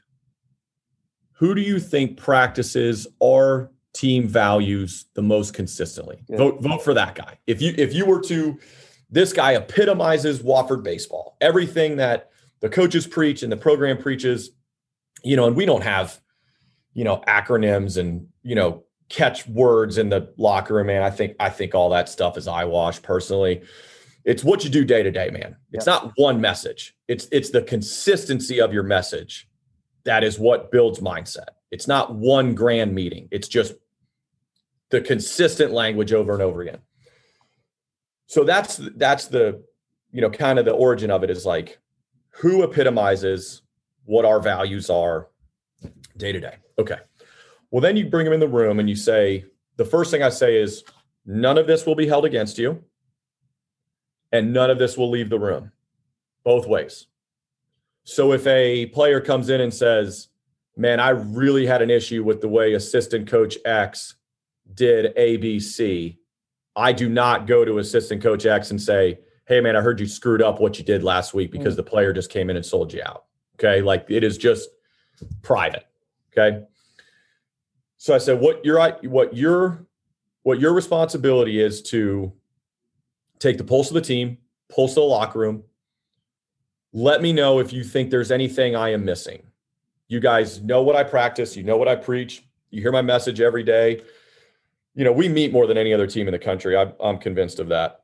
B: practices our team values the most consistently? Good. Vote for that guy. If you were to, this guy epitomizes Wofford baseball. Everything that the coaches preach and the program preaches, and we don't have, acronyms and, catch words in the locker room, man. I think all that stuff is eyewash personally. It's what you do day to day, man. It's not one message. It's the consistency of your message. That is what builds mindset. It's not one grand meeting. It's just the consistent language over and over again. So that's the, kind of the origin of it, is like, who epitomizes what our values are day to day. Okay. Well, then you bring them in the room and you say, the first thing I say is, none of this will be held against you, and none of this will leave the room, both ways. So if a player comes in and says, man, I really had an issue with the way assistant coach X did A, B, C, I do not go to assistant coach X and say, hey, man, I heard you screwed up what you did last week because the player just came in and sold you out. Okay. Like, it is just private. Okay. So I said, what your responsibility is to take the pulse of the team, pulse of the locker room. Let me know if you think there's anything I am missing. You guys know what I practice. You know what I preach. You hear my message every day. We meet more than any other team in the country. I'm convinced of that.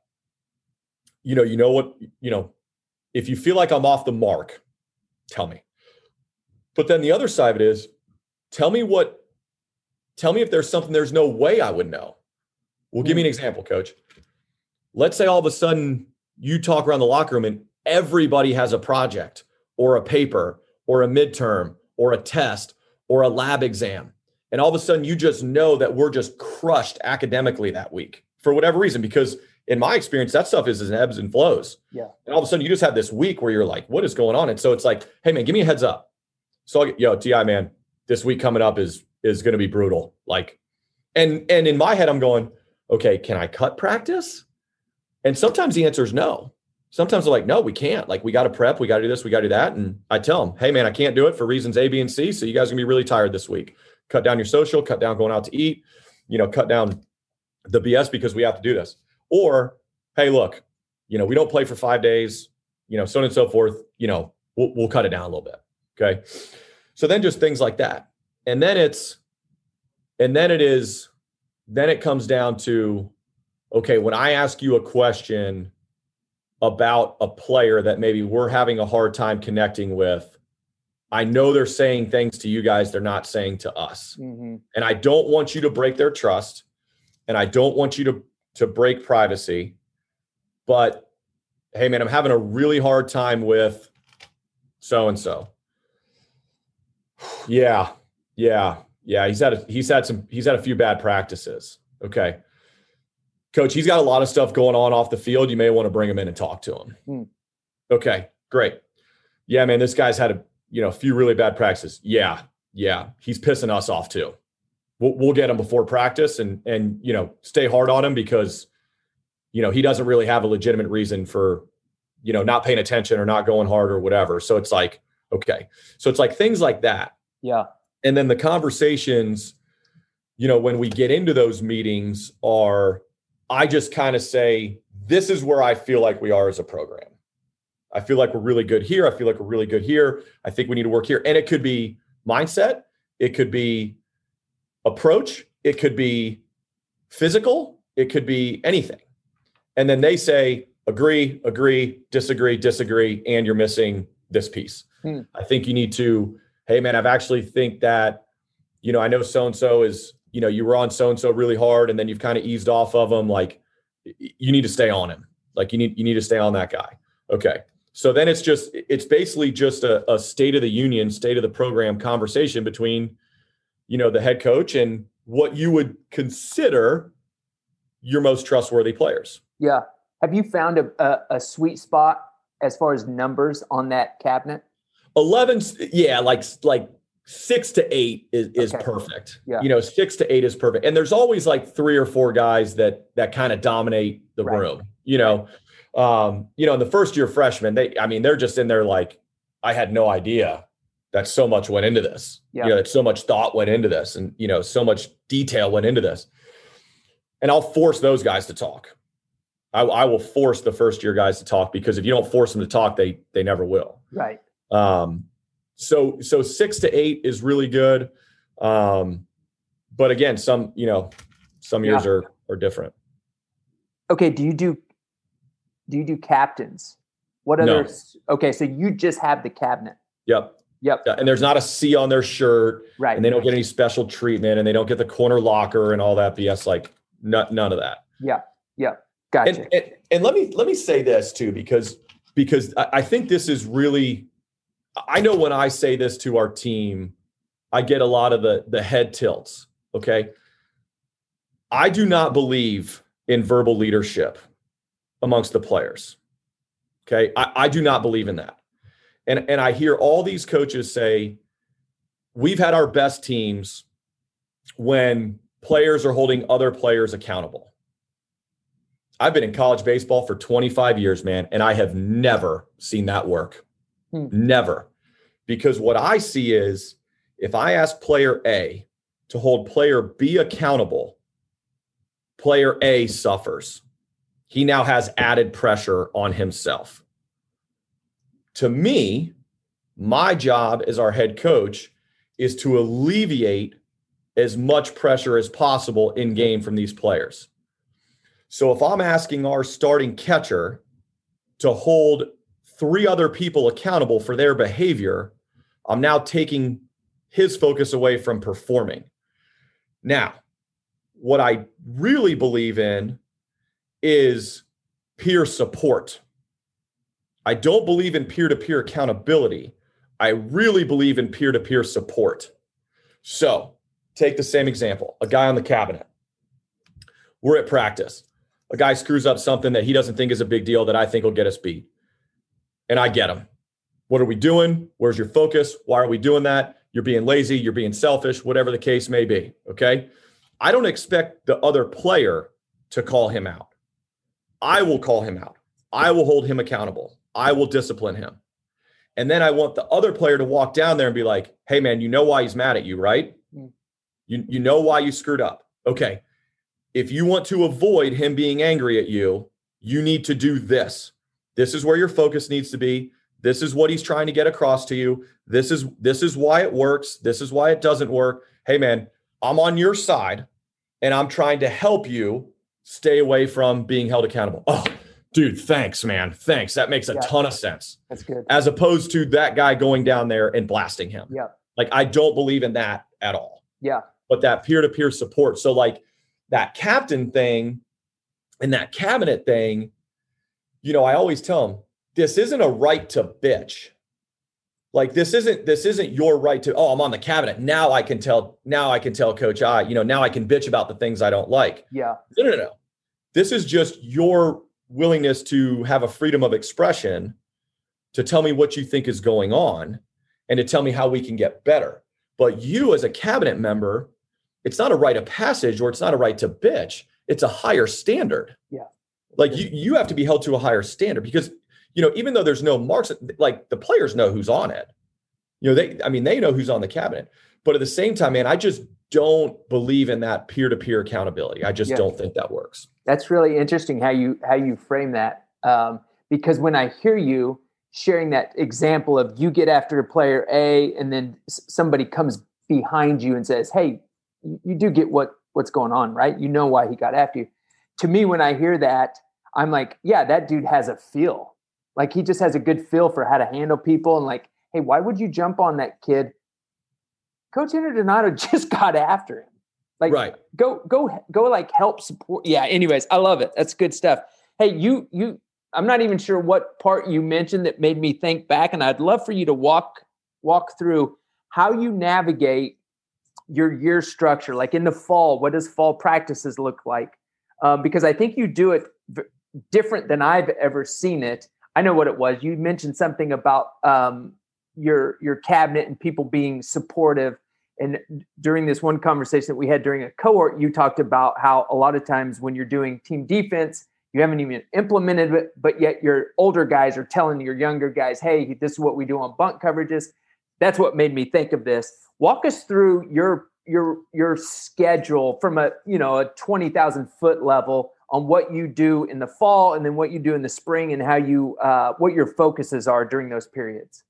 B: If you feel like I'm off the mark, tell me. But then the other side of it is, tell me if there's something there's no way I would know. Well, give me an example, coach. Let's say all of a sudden you talk around the locker room and everybody has a project or a paper or a midterm or a test or a lab exam. And all of a sudden you just know that we're just crushed academically that week for whatever reason, because in my experience, that stuff is in ebbs and flows.
A: Yeah.
B: And all of a sudden you just have this week where you're like, what is going on? And so it's like, hey man, give me a heads up. So I'll get, TI man, this week coming up is going to be brutal. Like, and in my head, I'm going, okay, can I cut practice? And sometimes the answer is no. Sometimes they're like, no, we can't. Like, we got to prep, we got to do this, we got to do that. And I tell them, hey man, I can't do it for reasons A, B, and C. So you guys are gonna be really tired this week. Cut down your social, cut down going out to eat, cut down the BS because we have to do this. Or, hey, look, we don't play for 5 days, so on and so forth, we'll cut it down a little bit. Okay. So then just things like that. And then it comes down to, okay, when I ask you a question about a player that maybe we're having a hard time connecting with, I know they're saying things to you guys they're not saying to us. Mm-hmm. And I don't want you to break their trust, and I don't want you to break privacy. But hey man, I'm having a really hard time with so-and-so. Yeah. He's had a few bad practices. Okay. Coach, he's got a lot of stuff going on off the field. You may want to bring him in and talk to him. Okay, great. Yeah, man, this guy's had a few really bad practices. Yeah. He's pissing us off too. We'll get him before practice and stay hard on him because, he doesn't really have a legitimate reason for, not paying attention or not going hard or whatever. So it's like, okay. So it's like things like that.
A: Yeah.
B: And then the conversations, when we get into those meetings I just kind of say, this is where I feel like we are as a program. I feel like we're really good here. I feel like we're really good here. I think we need to work here. And it could be mindset. It could be approach. It could be physical. It could be anything. And then they say, agree, disagree, and you're missing this piece. I think you need to, hey man, I've actually think that, I know so-and-so is, you were on so-and-so really hard and then you've kind of eased off of them. Like, you need to stay on him. Like, you need to stay on that guy. Okay. So then it's basically just a state of the union, state of the program conversation between, the head coach and what you would consider your most trustworthy players.
A: Yeah. Have you found a sweet spot as far as numbers on that cabinet?
B: 11. Yeah. Like 6 to 8 is okay. Perfect. Yeah. 6 to 8 is perfect. And there's always like 3 or 4 guys that kind of dominate the room, in the first year freshmen, they're just in there like, I had no idea that so much went into this, that so much thought went into this and, so much detail went into this. And I'll force those guys to talk. I will force the first year guys to talk because if you don't force them to talk, they never will.
A: Right.
B: So 6 to 8 is really good. But again, some years are different.
A: Okay. Do Do you do captains? What
B: No.
A: other? Okay, so you just have the cabinet.
B: Yep.
A: Yep.
B: And there's not a C on their shirt,
A: Right.
B: and they don't get any special treatment, and they don't get the corner locker and all that BS. Like none of that.
A: Yeah. Yeah. Gotcha.
B: And let me say this too, because I think this is really, I know when I say this to our team, I get a lot of the head tilts. Okay. I do not believe in verbal leadership amongst the players. Okay. I do not believe in that. And I hear all these coaches say, we've had our best teams when players are holding other players accountable. I've been in college baseball for 25 years, man, and I have never seen that work. Never. Because what I see is if I ask player A to hold player B accountable, player A suffers. He now has added pressure on himself. To me, my job as our head coach is to alleviate as much pressure as possible in game from these players. So if I'm asking our starting catcher to hold 3 other people accountable for their behavior, I'm now taking his focus away from performing. Now, what I really believe in is peer support. I don't believe in peer-to-peer accountability. I really believe in peer-to-peer support. So take the same example, a guy on the cabinet. We're at practice. A guy screws up something that he doesn't think is a big deal that I think will get us beat. And I get him. What are we doing? Where's your focus? Why are we doing that? You're being lazy. You're being selfish, whatever the case may be. Okay. I don't expect the other player to call him out. I will call him out. I will hold him accountable. I will discipline him. And then I want the other player to walk down there and be like, hey, man, you know why he's mad at you, right? You know why you screwed up. Okay. If you want to avoid him being angry at you, you need to do this. This is where your focus needs to be. This is what he's trying to get across to you. This is why it works. This is why it doesn't work. Hey, man, I'm on your side and I'm trying to help you stay away from being held accountable. Oh, dude, thanks, man. Thanks. That makes a ton of sense.
A: That's good.
B: As opposed to that guy going down there and blasting him.
A: Yeah.
B: Like, I don't believe in that at all.
A: Yeah.
B: But that peer-to-peer support. So like that captain thing and that cabinet thing, you know, I always tell them, this isn't a right to bitch. Like this isn't your right to, oh, I'm on the cabinet. Now I can tell Coach I, now I can bitch about the things I don't like.
A: Yeah.
B: No. This is just your willingness to have a freedom of expression to tell me what you think is going on and to tell me how we can get better. But you as a cabinet member, it's not a rite of passage or it's not a right to bitch. It's a higher standard.
A: Yeah.
B: Like you have to be held to a higher standard because, even though there's no marks, like the players know who's on it. They know who's on the cabinet. But at the same time, man, I just don't believe in that peer-to-peer accountability. I just don't think that works.
A: That's really interesting how you frame that. Because when I hear you sharing that example of you get after player A and then somebody comes behind you and says, hey, you do get what's going on, right? You know why he got after you. To me, when I hear that, I'm like, yeah, that dude has a feel. Like he just has a good feel for how to handle people. And like, hey, why would you jump on that kid? Coach Donato just got after him. Like, right. Go like help support. Yeah. Anyways, I love it. That's good stuff. Hey, I'm not even sure what part you mentioned that made me think back. And I'd love for you to walk through how you navigate your year structure. Like in the fall, what does fall practices look like? Because I think you do it different than I've ever seen it. I know what it was. You mentioned something about your cabinet and people being supportive. And during this one conversation that we had during a cohort, you talked about how a lot of times when you're doing team defense, you haven't even implemented it, but yet your older guys are telling your younger guys, hey, this is what we do on bunt coverages. That's what made me think of this. Walk us through your schedule from a 20,000 foot level on what you do in the fall and then what you do in the spring and how you what your focuses are during those periods.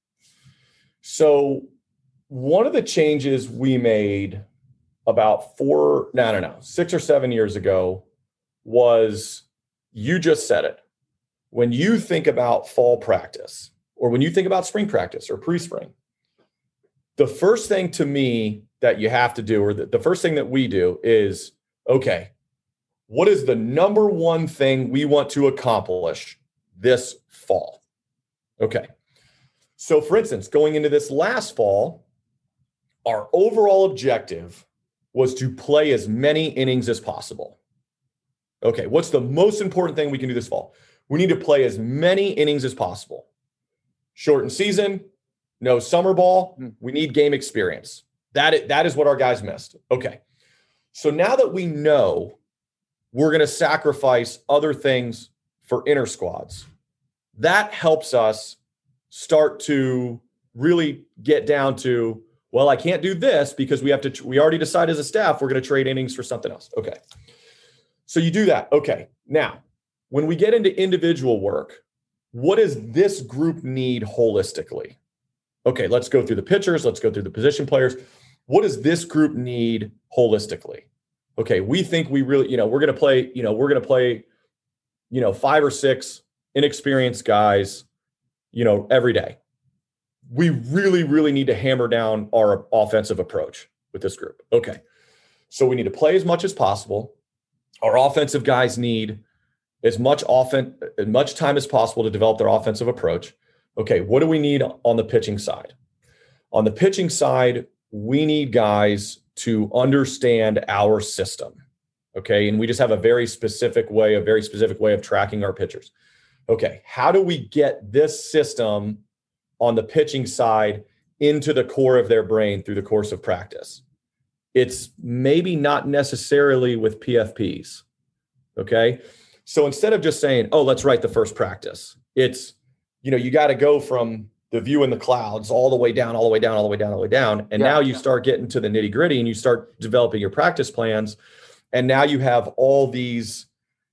B: So one of the changes we made about 6 or 7 years ago was, you just said it. when you think about fall practice, or when you think about spring practice or pre-spring, the first thing to me that you have to do, or the first thing that we do is, okay, what is the number one thing we want to accomplish this fall? Okay. So for instance, going into this last fall, our overall objective was to play as many innings as possible. Okay. What's the most important thing we can do this fall? We need to play as many innings as possible. Shortened season, no summer ball. We need game experience. That is what our guys missed. Okay. So now that we know we're going to sacrifice other things for inter squads, that helps us start to really get down to, well, I can't do this because we already decided as a staff, we're going to trade innings for something else. Okay. So you do that. Okay. Now, when we get into individual work, what does this group need holistically? Okay, let's go through the pitchers. Let's go through the position players. What does this group need holistically? Okay, we think we really, we're going to play, 5 or 6 inexperienced guys, every day. We really, really need to hammer down our offensive approach with this group. Okay, so we need to play as much as possible. Our offensive guys need as much time as possible to develop their offensive approach. Okay, what do we need on the pitching side? On the pitching side, we need guys to understand our system. Okay, and we just have a very specific way of tracking our pitchers. Okay, how do we get this system on the pitching side into the core of their brain through the course of practice? It's maybe not necessarily with PFPs. Okay, so instead of just saying, oh, let's write the first practice, it's, you got to go from the view in the clouds all the way down. And now you start getting to the nitty gritty and you start developing your practice plans. And now you have all these,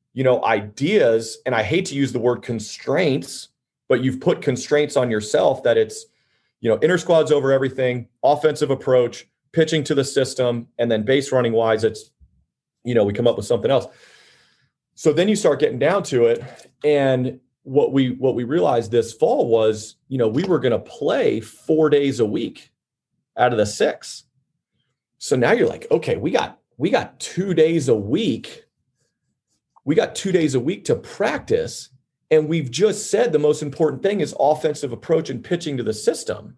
B: ideas. And I hate to use the word constraints, but you've put constraints on yourself that it's, inter squads over everything, offensive approach, pitching to the system, and then base running wise, it's, we come up with something else. So then you start getting down to it. And what we realized this fall was, we were going to play 4 days a week out of the 6. So now you're like, okay, we got 2 days a week. We got 2 days a week to practice. And we've just said the most important thing is offensive approach and pitching to the system.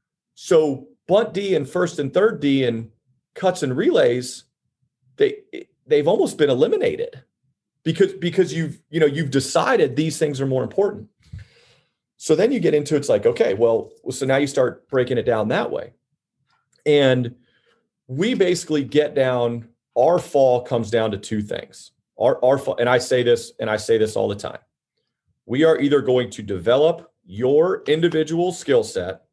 B: So bunt D and first and third D and cuts and relays, they've almost been eliminated. Because you've decided these things are more important. So then you get into, it's like, okay, well, so now you start breaking it down that way. And we basically get down, our fall comes down to 2 things. Our fall, and I say this all the time. We are either going to develop your individual skill set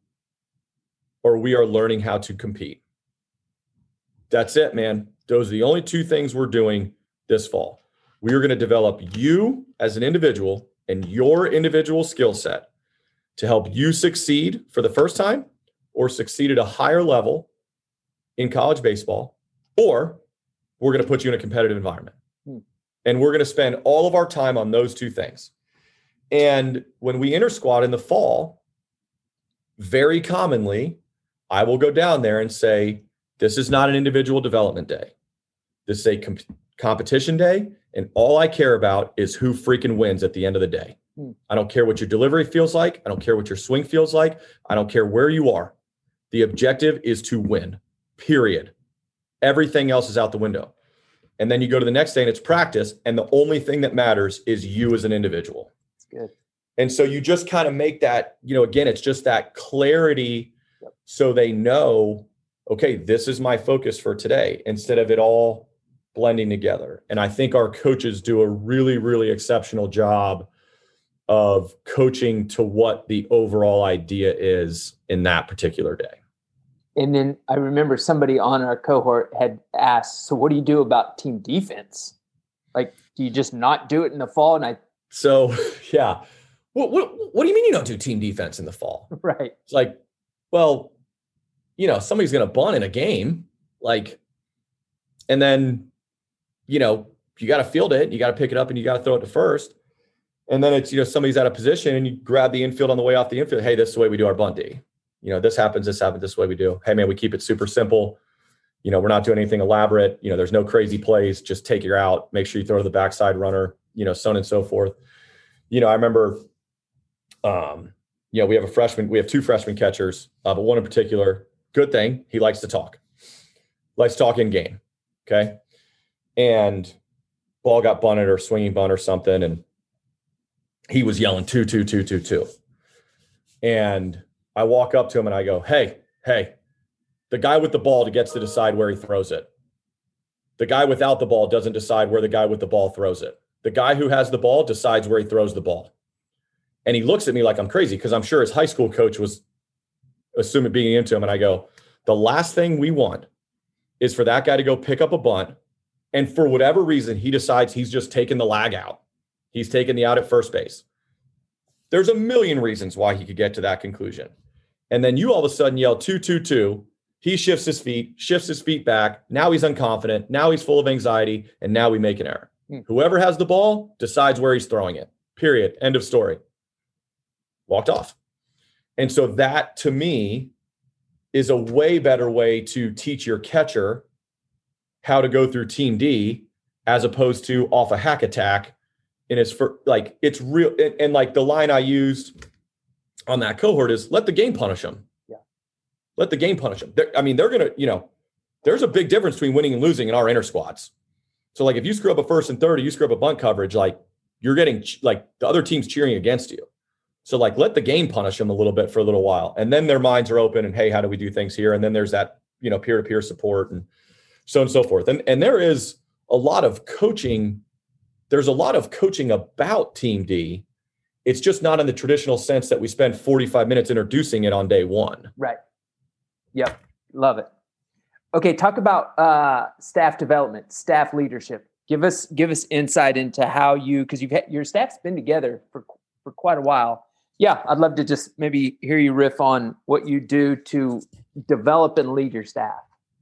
B: or we are learning how to compete. That's it, man. Those are the only 2 things we're doing this fall. We are going to develop you as an individual and your individual skill set to help you succeed for the first time or succeed at a higher level in college baseball, or we're going to put you in a competitive environment. And we're going to spend all of our time on those 2 things. And when we inter squad in the fall, very commonly, I will go down there and say, this is not an individual development day. This is a competition day. And all I care about is who freaking wins at the end of the day. I don't care what your delivery feels like. I don't care what your swing feels like. I don't care where you are. The objective is to win, period. Everything else is out the window. And then you go to the next day and it's practice. And the only thing that matters is you as an individual.
A: That's good.
B: And so you just kind of make that, again, it's just that clarity. Yep. So they know, okay, this is my focus for today, instead of it all blending together. And I think our coaches do a really, really exceptional job of coaching to what the overall idea is in that particular day.
A: And then I remember somebody on our cohort had asked, so what do you do about team defense? Like, do you just not do it in the fall?
B: So yeah. What do you mean you don't do team defense in the fall?
A: Right.
B: It's like, well, somebody's going to bunt in a game, and then, you got to field it, you got to pick it up, and you got to throw it to first. And then it's, somebody's out of position and you grab the infield on the way off the infield. Hey, this is the way we do our bunt D. This happens, this is the way we do. Hey man, we keep it super simple. We're not doing anything elaborate. There's no crazy plays. Just take your out. Make sure you throw to the backside runner, so on and so forth. I remember, we have two freshman catchers, but one in particular, good thing. He likes to talk. Likes to talk in game. Okay. And ball got bunted or swinging bunt or something. And he was yelling 2, 2, 2, 2, 2. And I walk up to him and I go, hey, the guy with the ball gets to decide where he throws it. The guy without the ball doesn't decide where the guy with the ball throws it. The guy who has the ball decides where he throws the ball. And he looks at me like I'm crazy because I'm sure his high school coach was assuming being into him. And I go, the last thing we want is for that guy to go pick up a bunt. And for whatever reason, he decides he's just taking the lag out. He's taking the out at first base. There's a million reasons why he could get to that conclusion. And then you all of a sudden yell 2, 2, 2. He shifts his feet back. Now he's unconfident. Now he's full of anxiety. And now we make an error. Whoever has the ball decides where he's throwing it. Period. End of story. Walked off. And so that to me is a way better way to teach your catcher how to go through Team D as opposed to off a hack attack. And it's real. And like the line I used on that cohort is let the game punish them.
A: Yeah.
B: Let the game punish them. They're going to, there's a big difference between winning and losing in our inter squads. So like if you screw up a first and third, or you screw up a bunt coverage, like you're getting like the other team's cheering against you. So like let the game punish them a little bit for a little while. And then their minds are open and, hey, how do we do things here? And then there's that, peer-to-peer support and so on and so forth. And there is a lot of coaching. There's a lot of coaching about Team D. It's just not in the traditional sense that we spend 45 minutes introducing it on day one.
A: Right. Yep. Love it. Okay. Talk about staff development, staff leadership. Give us insight into how because your staff's been together for quite a while. Yeah. I'd love to just maybe hear you riff on what you do to develop and lead your staff.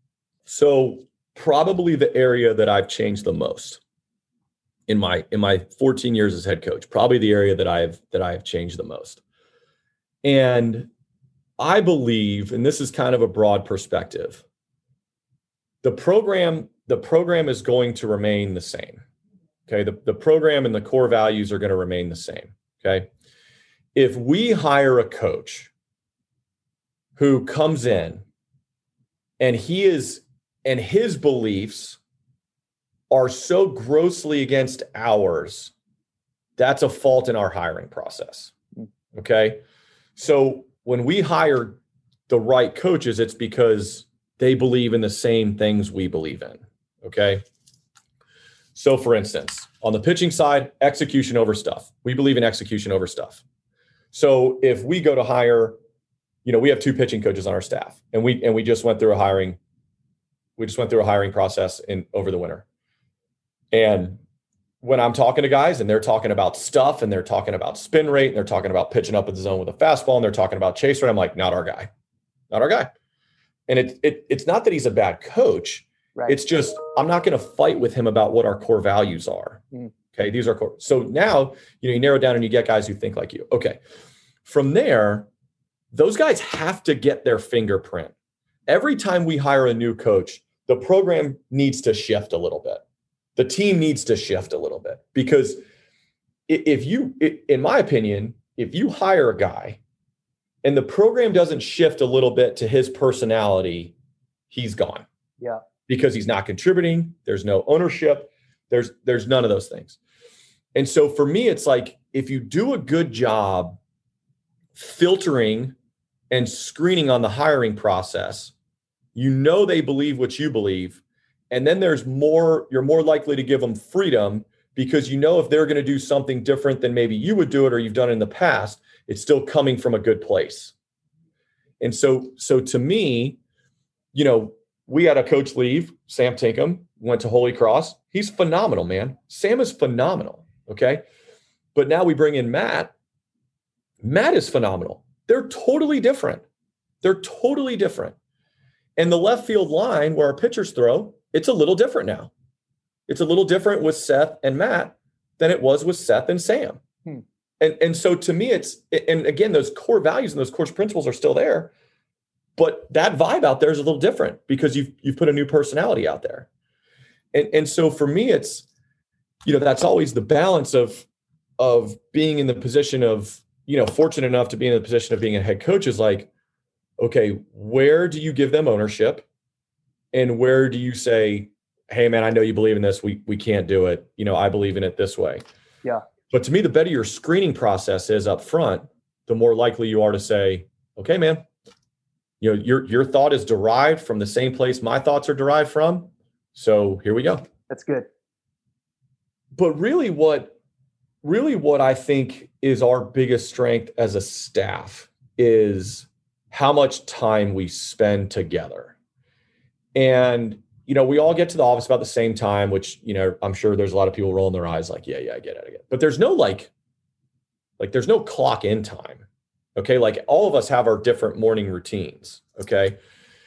B: So probably the area that I've changed the most in my 14 years as head coach, probably the area that I have changed the most. And I believe, and this is kind of a broad perspective, the program is going to remain the same. Okay. The program and the core values are going to remain the same. Okay. If we hire a coach who comes in and his beliefs are so grossly against ours, that's a fault in our hiring process. Okay. So when we hire the right coaches, it's because they believe in the same things we believe in. Okay. So for instance, on the pitching side, execution over stuff. We believe in execution over stuff. So if we go to hire, we have two pitching coaches on our staff and we just went through a hiring process over the winter. And when I'm talking to guys and they're talking about stuff and they're talking about spin rate and they're talking about pitching up in the zone with a fastball and they're talking about chase rate, I'm like, not our guy. And it's not that he's a bad coach. Right. It's just, I'm not going to fight with him about what our core values are. Okay. These are core. So now, you narrow down and you get guys who think like you. Okay. From there, those guys have to get their fingerprint. Every time we hire a new coach, the program needs to shift a little bit. The team needs to shift a little bit because in my opinion, if you hire a guy and the program doesn't shift a little bit to his personality, he's gone.
A: Yeah.
B: Because he's not contributing. There's no ownership. There's none of those things. And so for me, it's like, if you do a good job filtering and screening on the hiring process, they believe what you believe. And then you're more likely to give them freedom because if they're going to do something different than maybe you would do it or you've done it in the past, it's still coming from a good place. And so to me, we had a coach leave, Sam Tinkham, went to Holy Cross. He's phenomenal, man. Sam is phenomenal. Okay. But now we bring in Matt. Matt is phenomenal. They're totally different. And the left field line where our pitchers throw, it's a little different now. It's a little different with Seth and Matt than it was with Seth and Sam. And so to me, and again, those core values and those core principles are still there, but that vibe out there is a little different because you've put a new personality out there. And so for me, it's, that's always the balance of being in the position of, fortunate enough to be in the position of being a head coach is like, okay, where do you give them ownership? And where do you say, hey man, I know you believe in this. We can't do it. I believe in it this way.
A: Yeah.
B: But to me, the better your screening process is up front, the more likely you are to say, okay, man, your thought is derived from the same place my thoughts are derived from. So here we go.
A: That's good.
B: But really what I think is our biggest strength as a staff is how much time we spend together. And, we all get to the office about the same time, which, I'm sure there's a lot of people rolling their eyes like, yeah, I get it. But there's no there's no clock in time. Okay. Like all of us have our different morning routines. Okay.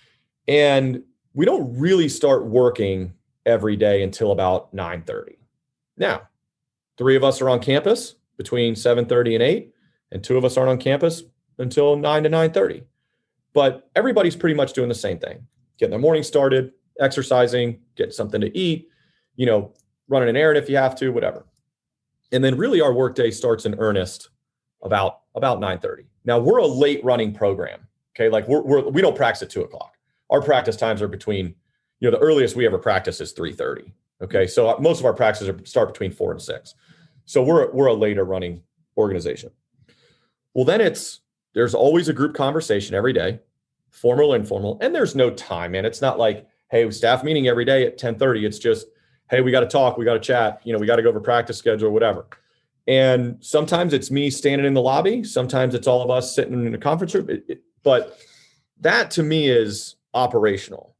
B: And we don't really start working every day until about 9:30. Now, 3 of us are on campus between 7:30 and 8, and 2 of us aren't on campus until 9 to 9:30. But everybody's pretty much doing the same thing, getting their morning started, exercising, getting something to eat, running an errand if you have to, whatever. And then really our workday starts in earnest about 9:30. Now we're a late running program. Okay. Like we don't practice at 2:00. Our practice times are between, the earliest we ever practice is 3:30. Okay. So most of our practices start between 4 and 6. So we're a later running organization. Well, then there's always a group conversation every day, formal, informal, and there's no time, man. It's not like, hey, staff meeting every day at 10:30. It's just, hey, we got to talk, we got to chat, we got to go over practice schedule, whatever. And sometimes it's me standing in the lobby. Sometimes it's all of us sitting in a conference room. But that to me is operational.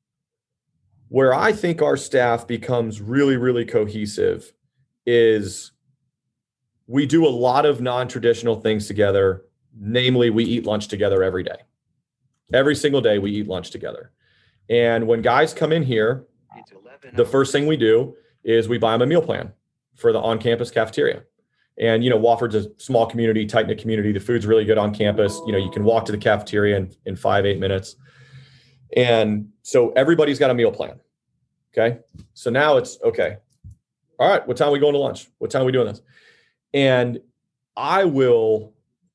B: Where I think our staff becomes really, really cohesive is we do a lot of non-traditional things together. Namely, we eat lunch together every day. Every single day we eat lunch together. And when guys come in here, the first thing we do is we buy them a meal plan for the on-campus cafeteria. And, Wofford's a small community, tight-knit community. The food's really good on campus. You can walk to the cafeteria in 5-8 minutes. And so everybody's got a meal plan. Okay. So now it's okay. All right. What time are we going to lunch? What time are we doing this? And I will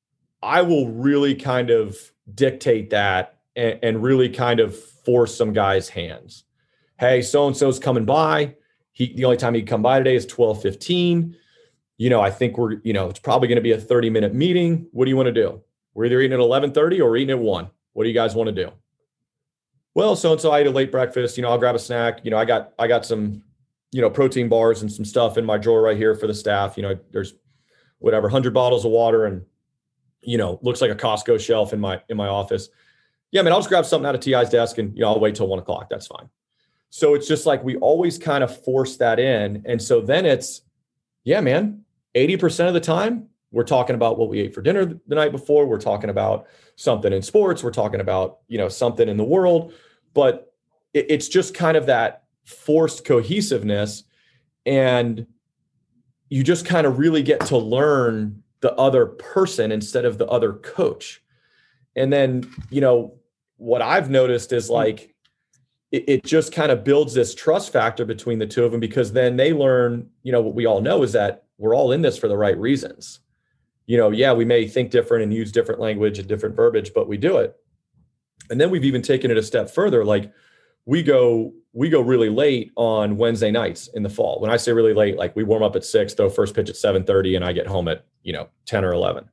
B: really kind of dictate that and really kind of force some guys' hands. Hey, so-and-so's coming by. The only time he can come by today is 12:15. I think it's probably going to be a 30-minute meeting. What do you want to do? We're either eating at 11:30 or we're eating at 1. What do you guys want to do? Well, so-and-so, I ate a late breakfast. I'll grab a snack. I got some, protein bars and some stuff in my drawer right here for the staff. There's whatever, 100 bottles of water and, looks like a Costco shelf in my office. Yeah, man, I'll just grab something out of TI's desk and, I'll wait till 1:00. That's fine. So it's just like, we always kind of force that in. And so then it's, yeah, man, 80% of the time we're talking about what we ate for dinner the night before. We're talking about something in sports. We're talking about, something in the world, but it's just kind of that forced cohesiveness. And you just kind of really get to learn the other person instead of the other coach. And then, what I've noticed is like, it just kind of builds this trust factor between the two of them, because then they learn, what we all know is that we're all in this for the right reasons. Yeah, we may think different and use different language and different verbiage, but we do it. And then we've even taken it a step further. Like we go really late on Wednesday nights in the fall. When I say really late, like we warm up at 6, throw first pitch at 7:30, and I get home at, 10 or 11.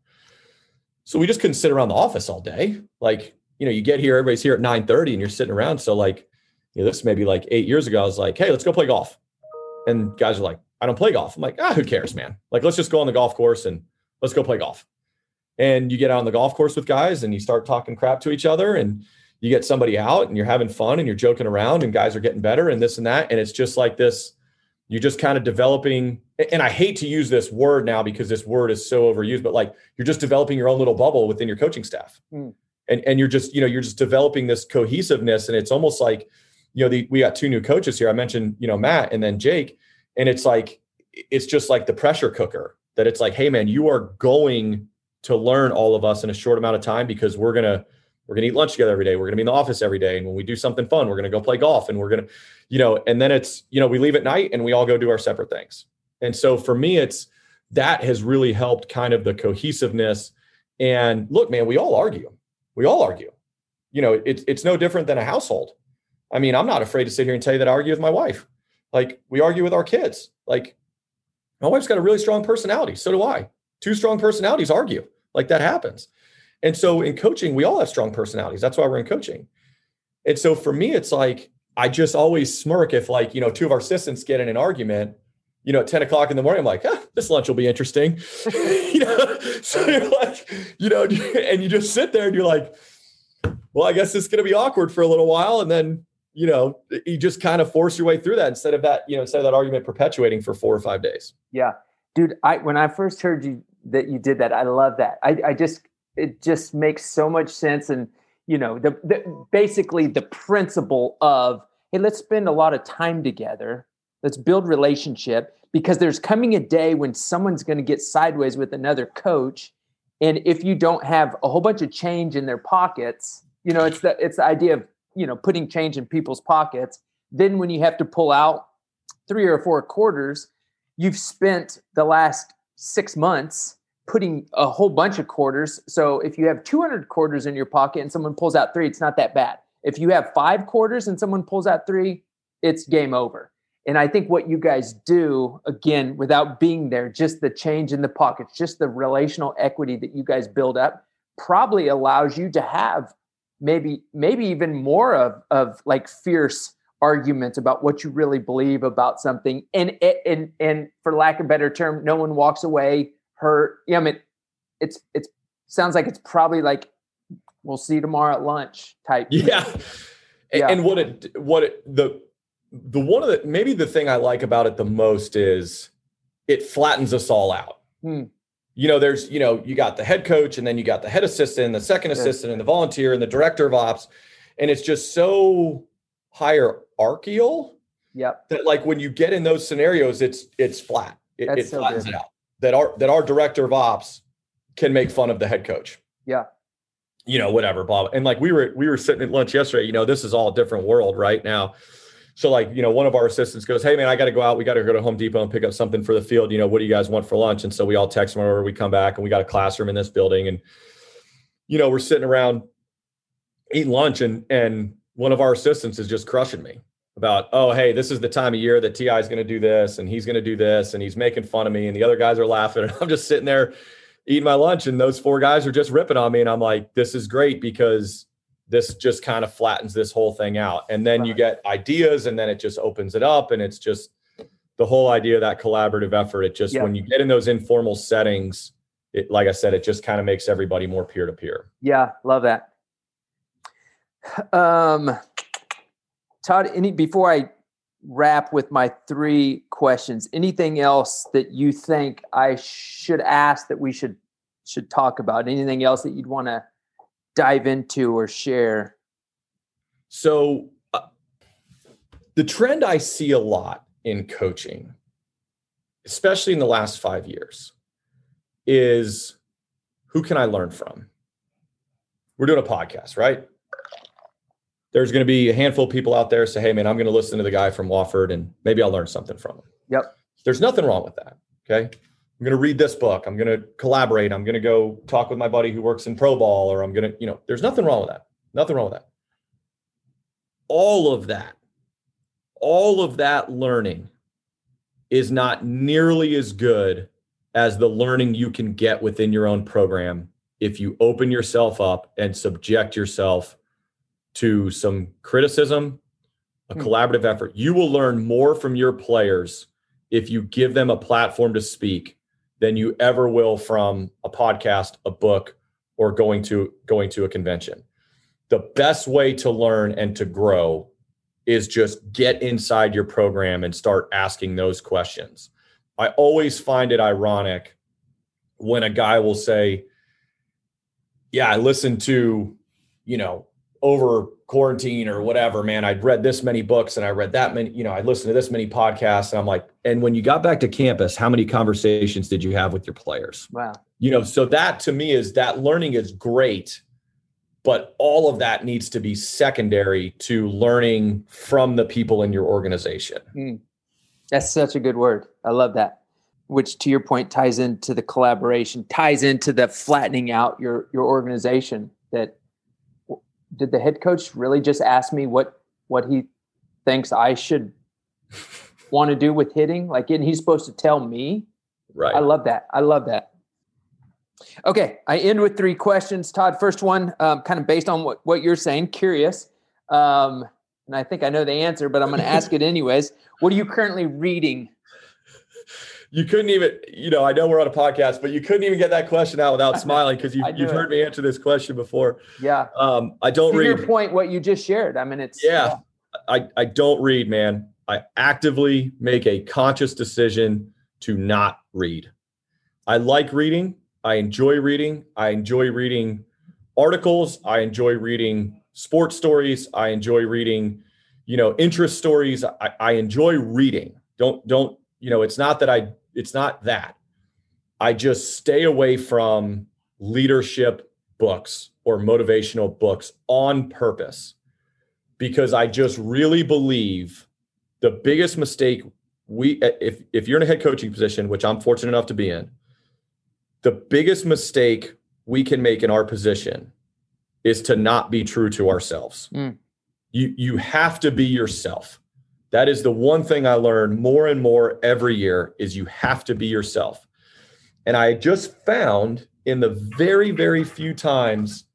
B: So we just couldn't sit around the office all day. Like, you get here, everybody's here at 9:30 and you're sitting around. So like, this may be like 8 years ago, I was like, hey, let's go play golf. And guys are like, I don't play golf. I'm like, who cares, man? Like, let's just go on the golf course and let's go play golf. And you get out on the golf course with guys and you start talking crap to each other, and you get somebody out and you're having fun and you're joking around and guys are getting better and this and that. And it's just like this, you're just kind of developing, and I hate to use this word now because this word is so overused, but like, you're just developing your own little bubble within your coaching staff. And you're just, you're just developing this cohesiveness. And it's almost like, we got 2 new coaches here. I mentioned, Matt and then Jake, and it's like, it's just like the pressure cooker. that it's like, hey man, you are going to learn all of us in a short amount of time, because we're going to eat lunch together every day. We're going to be in the office every day. And when we do something fun, we're going to go play golf, and we're going to, and then it's, we leave at night and we all go do our separate things. And so for me, that has really helped kind of the cohesiveness. And look, man, we all argue. It's no different than a household. I mean, I'm not afraid to sit here and tell you that I argue with my wife. Like, we argue with our kids. Like, my wife's got a really strong personality. So do I. Two strong personalities argue. Like, that happens. And so in coaching, we all have strong personalities. That's why we're in coaching. And so for me, it's like, I just always smirk if, like, two of our assistants get in an argument, at 10 o'clock in the morning. I'm like, this lunch will be interesting. So you're like, and you just sit there and you're like, well, I guess it's going to be awkward for a little while. And then, you just kind of force your way through that instead of that argument perpetuating for 4 or 5 days.
A: Yeah, dude, when I first heard that you did that, I love that. It just makes so much sense. And, basically the principle of, hey, let's spend a lot of time together. Let's build relationship, because there's coming a day when someone's going to get sideways with another coach. And if you don't have a whole bunch of change in their pockets, it's the idea of, putting change in people's pockets. Then when you have to pull out 3 or 4 quarters, you've spent the last 6 months putting a whole bunch of quarters. So if you have 200 quarters in your pocket and someone pulls out 3, it's not that bad. If you have 5 quarters and someone pulls out 3, it's game over. And I think what you guys do, again, without being there, just the change in the pockets, just the relational equity that you guys build up, probably allows you to have maybe even more of like fierce arguments about what you really believe about something. And for lack of a better term, no one walks away hurt. Yeah, I mean, it sounds like it's probably like, we'll see you tomorrow at lunch type.
B: Yeah.
A: Yeah.
B: And maybe the thing I like about it the most is it flattens us all out. There's, you got the head coach, and then you got the head assistant, and the second assistant, and the volunteer, and the director of ops. And it's just so hierarchical.
A: Yep.
B: That, like, when you get in those scenarios, it's flat. It
A: so
B: flattens
A: good.
B: it out. That our director of ops can make fun of the head coach.
A: Yeah.
B: Whatever, blah. And like, we were sitting at lunch yesterday, this is all a different world right now. So like, one of our assistants goes, hey man, I got to go out. We got to go to Home Depot and pick up something for the field. What do you guys want for lunch? And so we all text them over, we come back, and we got a classroom in this building, and, we're sitting around eating lunch, and one of our assistants is just crushing me about, oh, hey, this is the time of year that TI is going to do this, and he's going to do this, and he's making fun of me, and the other guys are laughing, and I'm just sitting there eating my lunch, and those 4 guys are just ripping on me. And I'm like, this is great, because this just kind of flattens this whole thing out. And then you get ideas, and then it just opens it up. And it's just the whole idea of that collaborative effort. It just, when you get in those informal settings, like I said, it just kind of makes everybody more peer-to-peer.
A: Yeah. Love that. Todd, before I wrap with my 3 questions, anything else that you think I should ask that we should talk about? Anything else that you'd want to dive into or share?
B: So the trend I see a lot in coaching, especially in the last 5 years, is who can I learn from? We're doing a podcast, right? There's going to be a handful of people out there say, hey man, I'm going to listen to the guy from Wofford, and maybe I'll learn something from him.
A: Yep.
B: There's nothing wrong with that. Okay. I'm going to read this book. I'm going to collaborate. I'm going to go talk with my buddy who works in pro ball, or I'm going to, there's nothing wrong with that. Nothing wrong with that. All of that learning is not nearly as good as the learning you can get within your own program if you open yourself up and subject yourself to some criticism, a collaborative effort. You will learn more from your players if you give them a platform to speak than you ever will from a podcast, a book, or going to a convention. The best way to learn and to grow is just get inside your program and start asking those questions. I always find it ironic when a guy will say, yeah, I listened to, over quarantine or whatever, man, I'd read this many books and I read that many, I listened to this many podcasts. And I'm like, and when you got back to campus, how many conversations did you have with your players?
A: Wow.
B: So that to me is that learning is great, but all of that needs to be secondary to learning from the people in your organization.
A: That's such a good word. I love that. Which, to your point, ties into the collaboration, ties into the flattening out your organization. That did the head coach really just ask me what he thinks I should want to do with hitting? Like, and he's supposed to tell me?
B: Right.
A: I love that. Okay. I end with 3 questions. Todd, first one, kind of based on what you're saying, curious. And I think I know the answer, but I'm going to ask it anyways. What are you currently reading?
B: You couldn't even, I know we're on a podcast, but you couldn't even get that question out without smiling because you've heard me answer this question before.
A: Yeah.
B: I don't read.
A: To your point, what you just shared. I mean, it's.
B: Yeah. I don't read, man. I actively make a conscious decision to not read. I like reading. I enjoy reading. I enjoy reading articles. I enjoy reading sports stories. I enjoy reading, interest stories. I enjoy reading. Don't, it's not that. I just stay away from leadership books or motivational books on purpose because I just really believe the biggest mistake if you're in a head coaching position, which I'm fortunate enough to be in, the biggest mistake we can make in our position is to not be true to ourselves. You have to be yourself. That is the one thing I learn more and more every year is you have to be yourself. And I just found in the very, very few times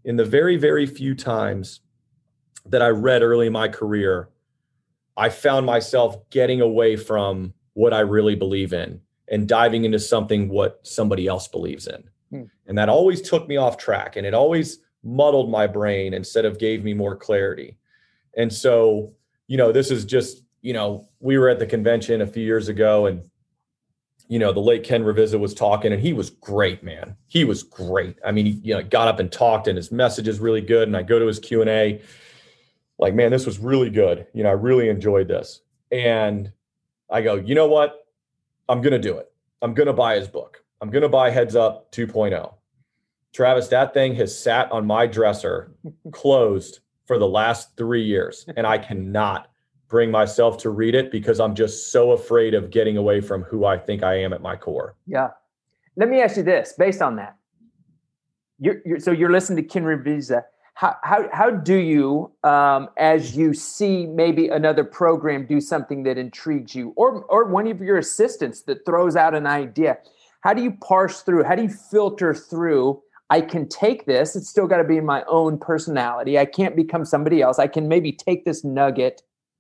B: that I read early in my career, I found myself getting away from what I really believe in and diving into something what somebody else believes in. And that always took me off track and it always muddled my brain instead of gave me more clarity. And so, this is just, we were at the convention a few years ago and, the late Ken Ravizza was talking and he was great, man. He was great. I mean, he got up and talked and his message is really good. And I go to his Q&A like, man, this was really good. I really enjoyed this. And I go, you know what? I'm going to do it. I'm going to buy his book. I'm going to buy Heads Up 2.0. Travis, that thing has sat on my dresser closed for the last 3 years. And I cannot bring myself to read it because I'm just so afraid of getting away from who I think I am at my core.
A: Yeah. Let me ask you this, based on that. You're listening to Ken Ravizza. How do you, as you see maybe another program do something that intrigues you or one of your assistants that throws out an idea, how do you parse through? How do you filter through? I can take this. It's still got to be in my own personality. I can't become somebody else. I can maybe take this nugget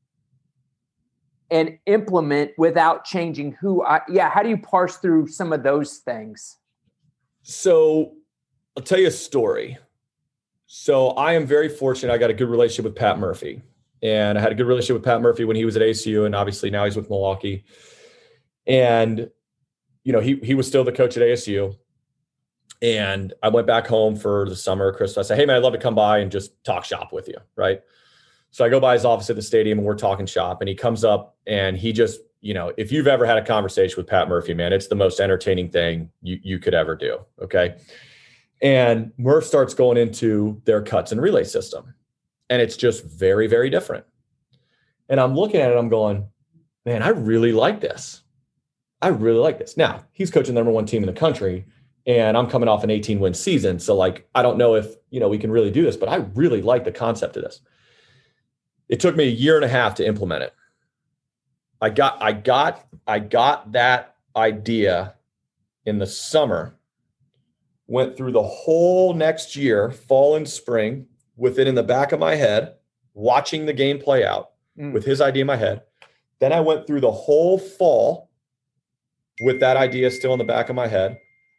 A: and implement without changing how do you parse through some of those things?
B: So I'll tell you a story. So I am very fortunate. I got a good relationship with Pat Murphy, and I had a good relationship with Pat Murphy when he was at ASU, and obviously now he's with Milwaukee. And, he was still the coach at ASU. And I went back home for the summer, Christmas. I said, hey man, I'd love to come by and just talk shop with you. Right. So I go by his office at the stadium and we're talking shop, and he comes up and he just, if you've ever had a conversation with Pat Murphy, man, it's the most entertaining thing you could ever do. Okay. And Murph starts going into their cuts and relay system. And it's just very, very different. And I'm looking at it, I'm going, man, I really like this. Now, he's coaching the number 1 team in the country, and I'm coming off an 18-win season. So I don't know if, we can really do this, but I really like the concept of this. It took me 1.5 years to implement it. I got that idea in the summer, went through the whole next year, fall and spring, with it in the back of my head, watching the game play out with his idea in my head. Then I went through the whole fall with that idea still in the back of my head.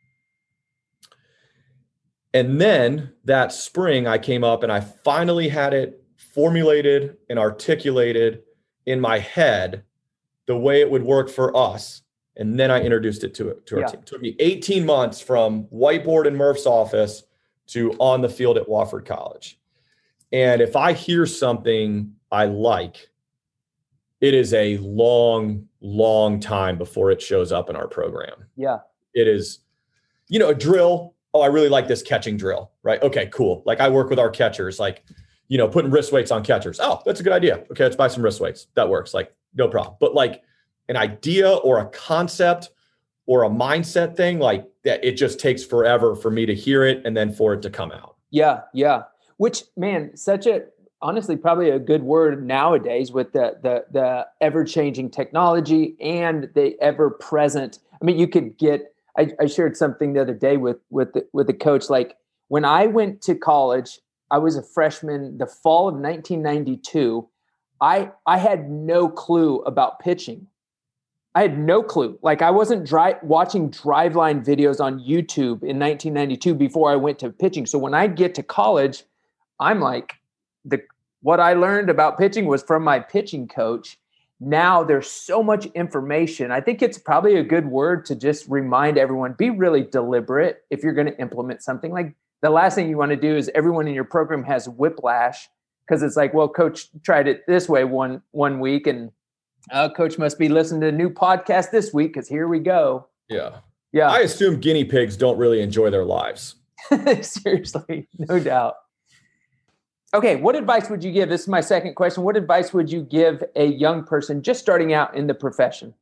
B: And then that spring I came up and I finally had it formulated and articulated in my head the way it would work for us. And then I introduced it to our team. It took me 18 months from whiteboard in Murph's office to on the field at Wofford College. And if I hear something I like, it is a long, long time before it shows up in our program.
A: Yeah.
B: It is, a drill. Oh, I really like this catching drill, right? Okay, cool. Like I work with our catchers, like, putting wrist weights on catchers. Oh, that's a good idea. Okay, let's buy some wrist weights. That works. Like, no problem. But like an idea or a concept or a mindset thing, like that, it just takes forever for me to hear it and then for it to come out.
A: Yeah. Yeah. Which, man, honestly, probably a good word nowadays with the ever-changing technology and the ever-present. I mean, you could get, I shared something the other day with the coach. Like when I went to college, I was a freshman, the fall of 1992. I had no clue about pitching. I had no clue. Like I wasn't watching Driveline videos on YouTube in 1992 before I went to pitching. So when I get to college, I'm like, what I learned about pitching was from my pitching coach. Now there's so much information. I think it's probably a good word to just remind everyone, be really deliberate if you're going to implement something. Like the last thing you want to do is everyone in your program has whiplash because it's like, well, coach tried it this way one week and coach must be listening to a new podcast this week because here we go.
B: Yeah.
A: Yeah.
B: I assume guinea pigs don't really enjoy their lives.
A: Seriously, no doubt. Okay, what advice would you give? This is my second question. What advice would you give a young person just starting out in the profession?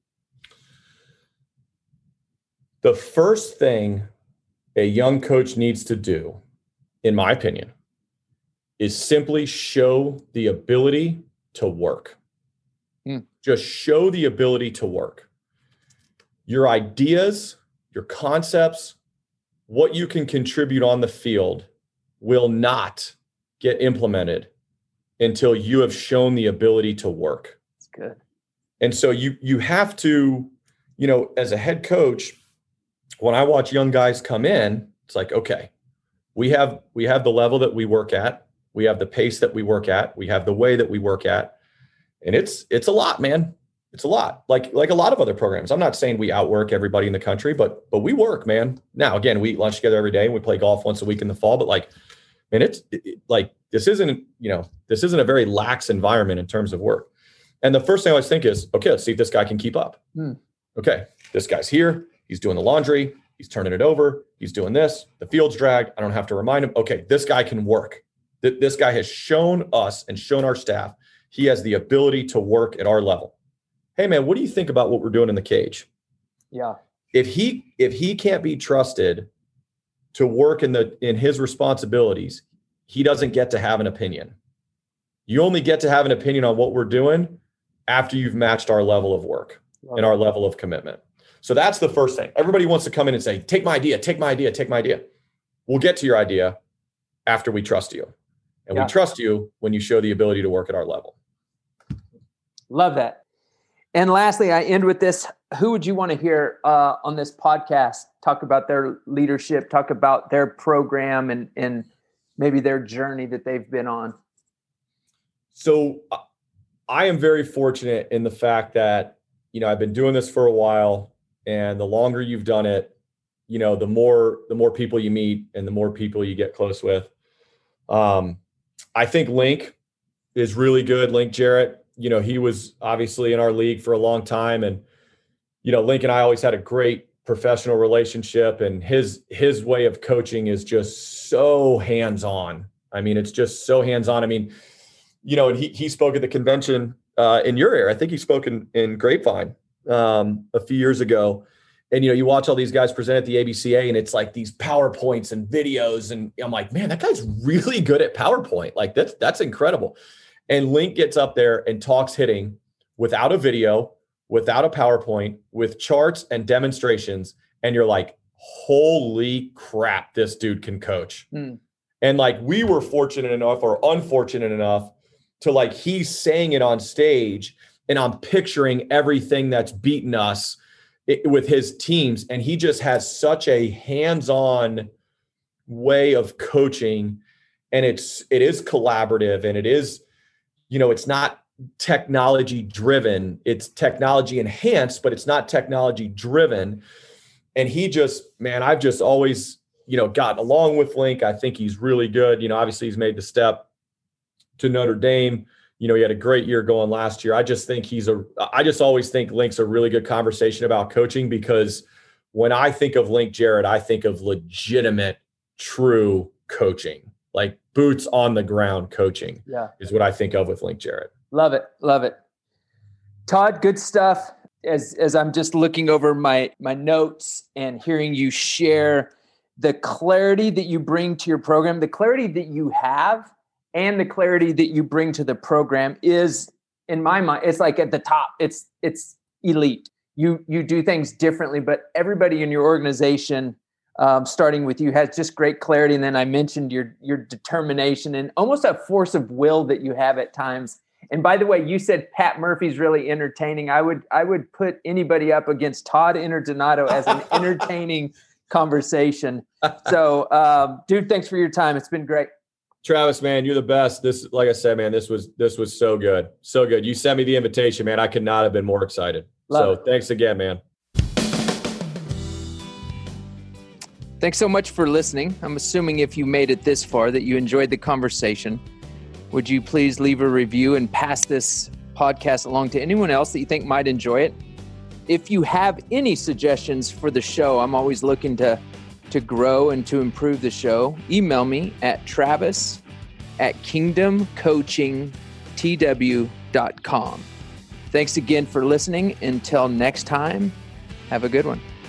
B: The first thing a young coach needs to do, in my opinion, is simply show the ability to work. Just show the ability to work. Your ideas, your concepts, what you can contribute on the field will not get implemented until you have shown the ability to work.
A: That's good.
B: And so you have to, as a head coach, when I watch young guys come in, it's like, okay, we have the level that we work at. We have the pace that we work at. We have the way that we work at. And it's a lot, man. It's a lot. Like a lot of other programs. I'm not saying we outwork everybody in the country, but we work, man. Now, again, we eat lunch together every day and we play golf once a week in the fall, but and this isn't a very lax environment in terms of work. And the first thing I always think is, okay, let's see if this guy can keep up. Okay, this guy's here. He's doing the laundry. He's turning it over. He's doing this. The field's dragged. I don't have to remind him. Okay, this guy can work. This guy has shown us and shown our staff he has the ability to work at our level. Hey, man, what do you think about what we're doing in the cage?
A: Yeah.
B: If he can't be trusted to work in his responsibilities, he doesn't get to have an opinion. You only get to have an opinion on what we're doing after you've matched our level of work and our level of commitment. So that's the first thing. Everybody wants to come in and say, take my idea, take my idea, take my idea. We'll get to your idea after we trust you. And we trust you when you show the ability to work at our level.
A: Love that. And lastly, I end with this. Who would you want to hear on this podcast talk about their leadership, talk about their program and maybe their journey that they've been on?
B: So I am very fortunate in the fact that, I've been doing this for a while, and the longer you've done it, the more people you meet and the more people you get close with. I think Link is really good. Link Jarrett, he was obviously in our league for a long time, and, Link and I always had a great professional relationship, and his way of coaching is just so hands-on. I mean, it's just so hands-on. I mean, and he spoke at the convention in your area. I think he spoke in Grapevine a few years ago. And, you watch all these guys present at the ABCA, and it's like these PowerPoints and videos. And I'm like, man, that guy's really good at PowerPoint. Like that's incredible. And Link gets up there and talks hitting without a video, without a PowerPoint, with charts and demonstrations. And you're like, holy crap, this dude can coach. And we were fortunate enough or unfortunate enough to he's saying it on stage, and I'm picturing everything that's beaten us with his teams. And he just has such a hands-on way of coaching, and it is collaborative, and it is, it's not technology driven. It's technology enhanced, but it's not technology driven. And he just, man, I've just always, gotten along with Link. I think he's really good. Obviously he's made the step to Notre Dame. You know, he had a great year going last year. I just always think Link's a really good conversation about coaching, because when I think of Link Jarrett, I think of legitimate, true coaching, like boots on the ground coaching is what I think of with Link Jarrett.
A: Love it. Love it. Todd, good stuff. As I'm just looking over my notes and hearing you share the clarity that you bring to your program, the clarity that you have and the clarity that you bring to the program is, in my mind, it's like at the top. It's elite. You do things differently, but everybody in your organization, starting with you, has just great clarity. And then I mentioned your determination and almost a force of will that you have at times. And by the way, you said Pat Murphy's really entertaining. I would put anybody up against Todd Interdonato as an entertaining conversation. So, dude, thanks for your time. It's been great.
B: Travis, man, you're the best. Like I said, man, this was so good. So good. You sent me the invitation, man. I could not have been more excited. Love it. Thanks again, man.
A: Thanks so much for listening. I'm assuming if you made it this far that you enjoyed the conversation. Would you please leave a review and pass this podcast along to anyone else that you think might enjoy it? If you have any suggestions for the show, I'm always looking to grow and to improve the show. Email me at travis@kingdomcoachingtw.com. Thanks again for listening. Until next time, have a good one.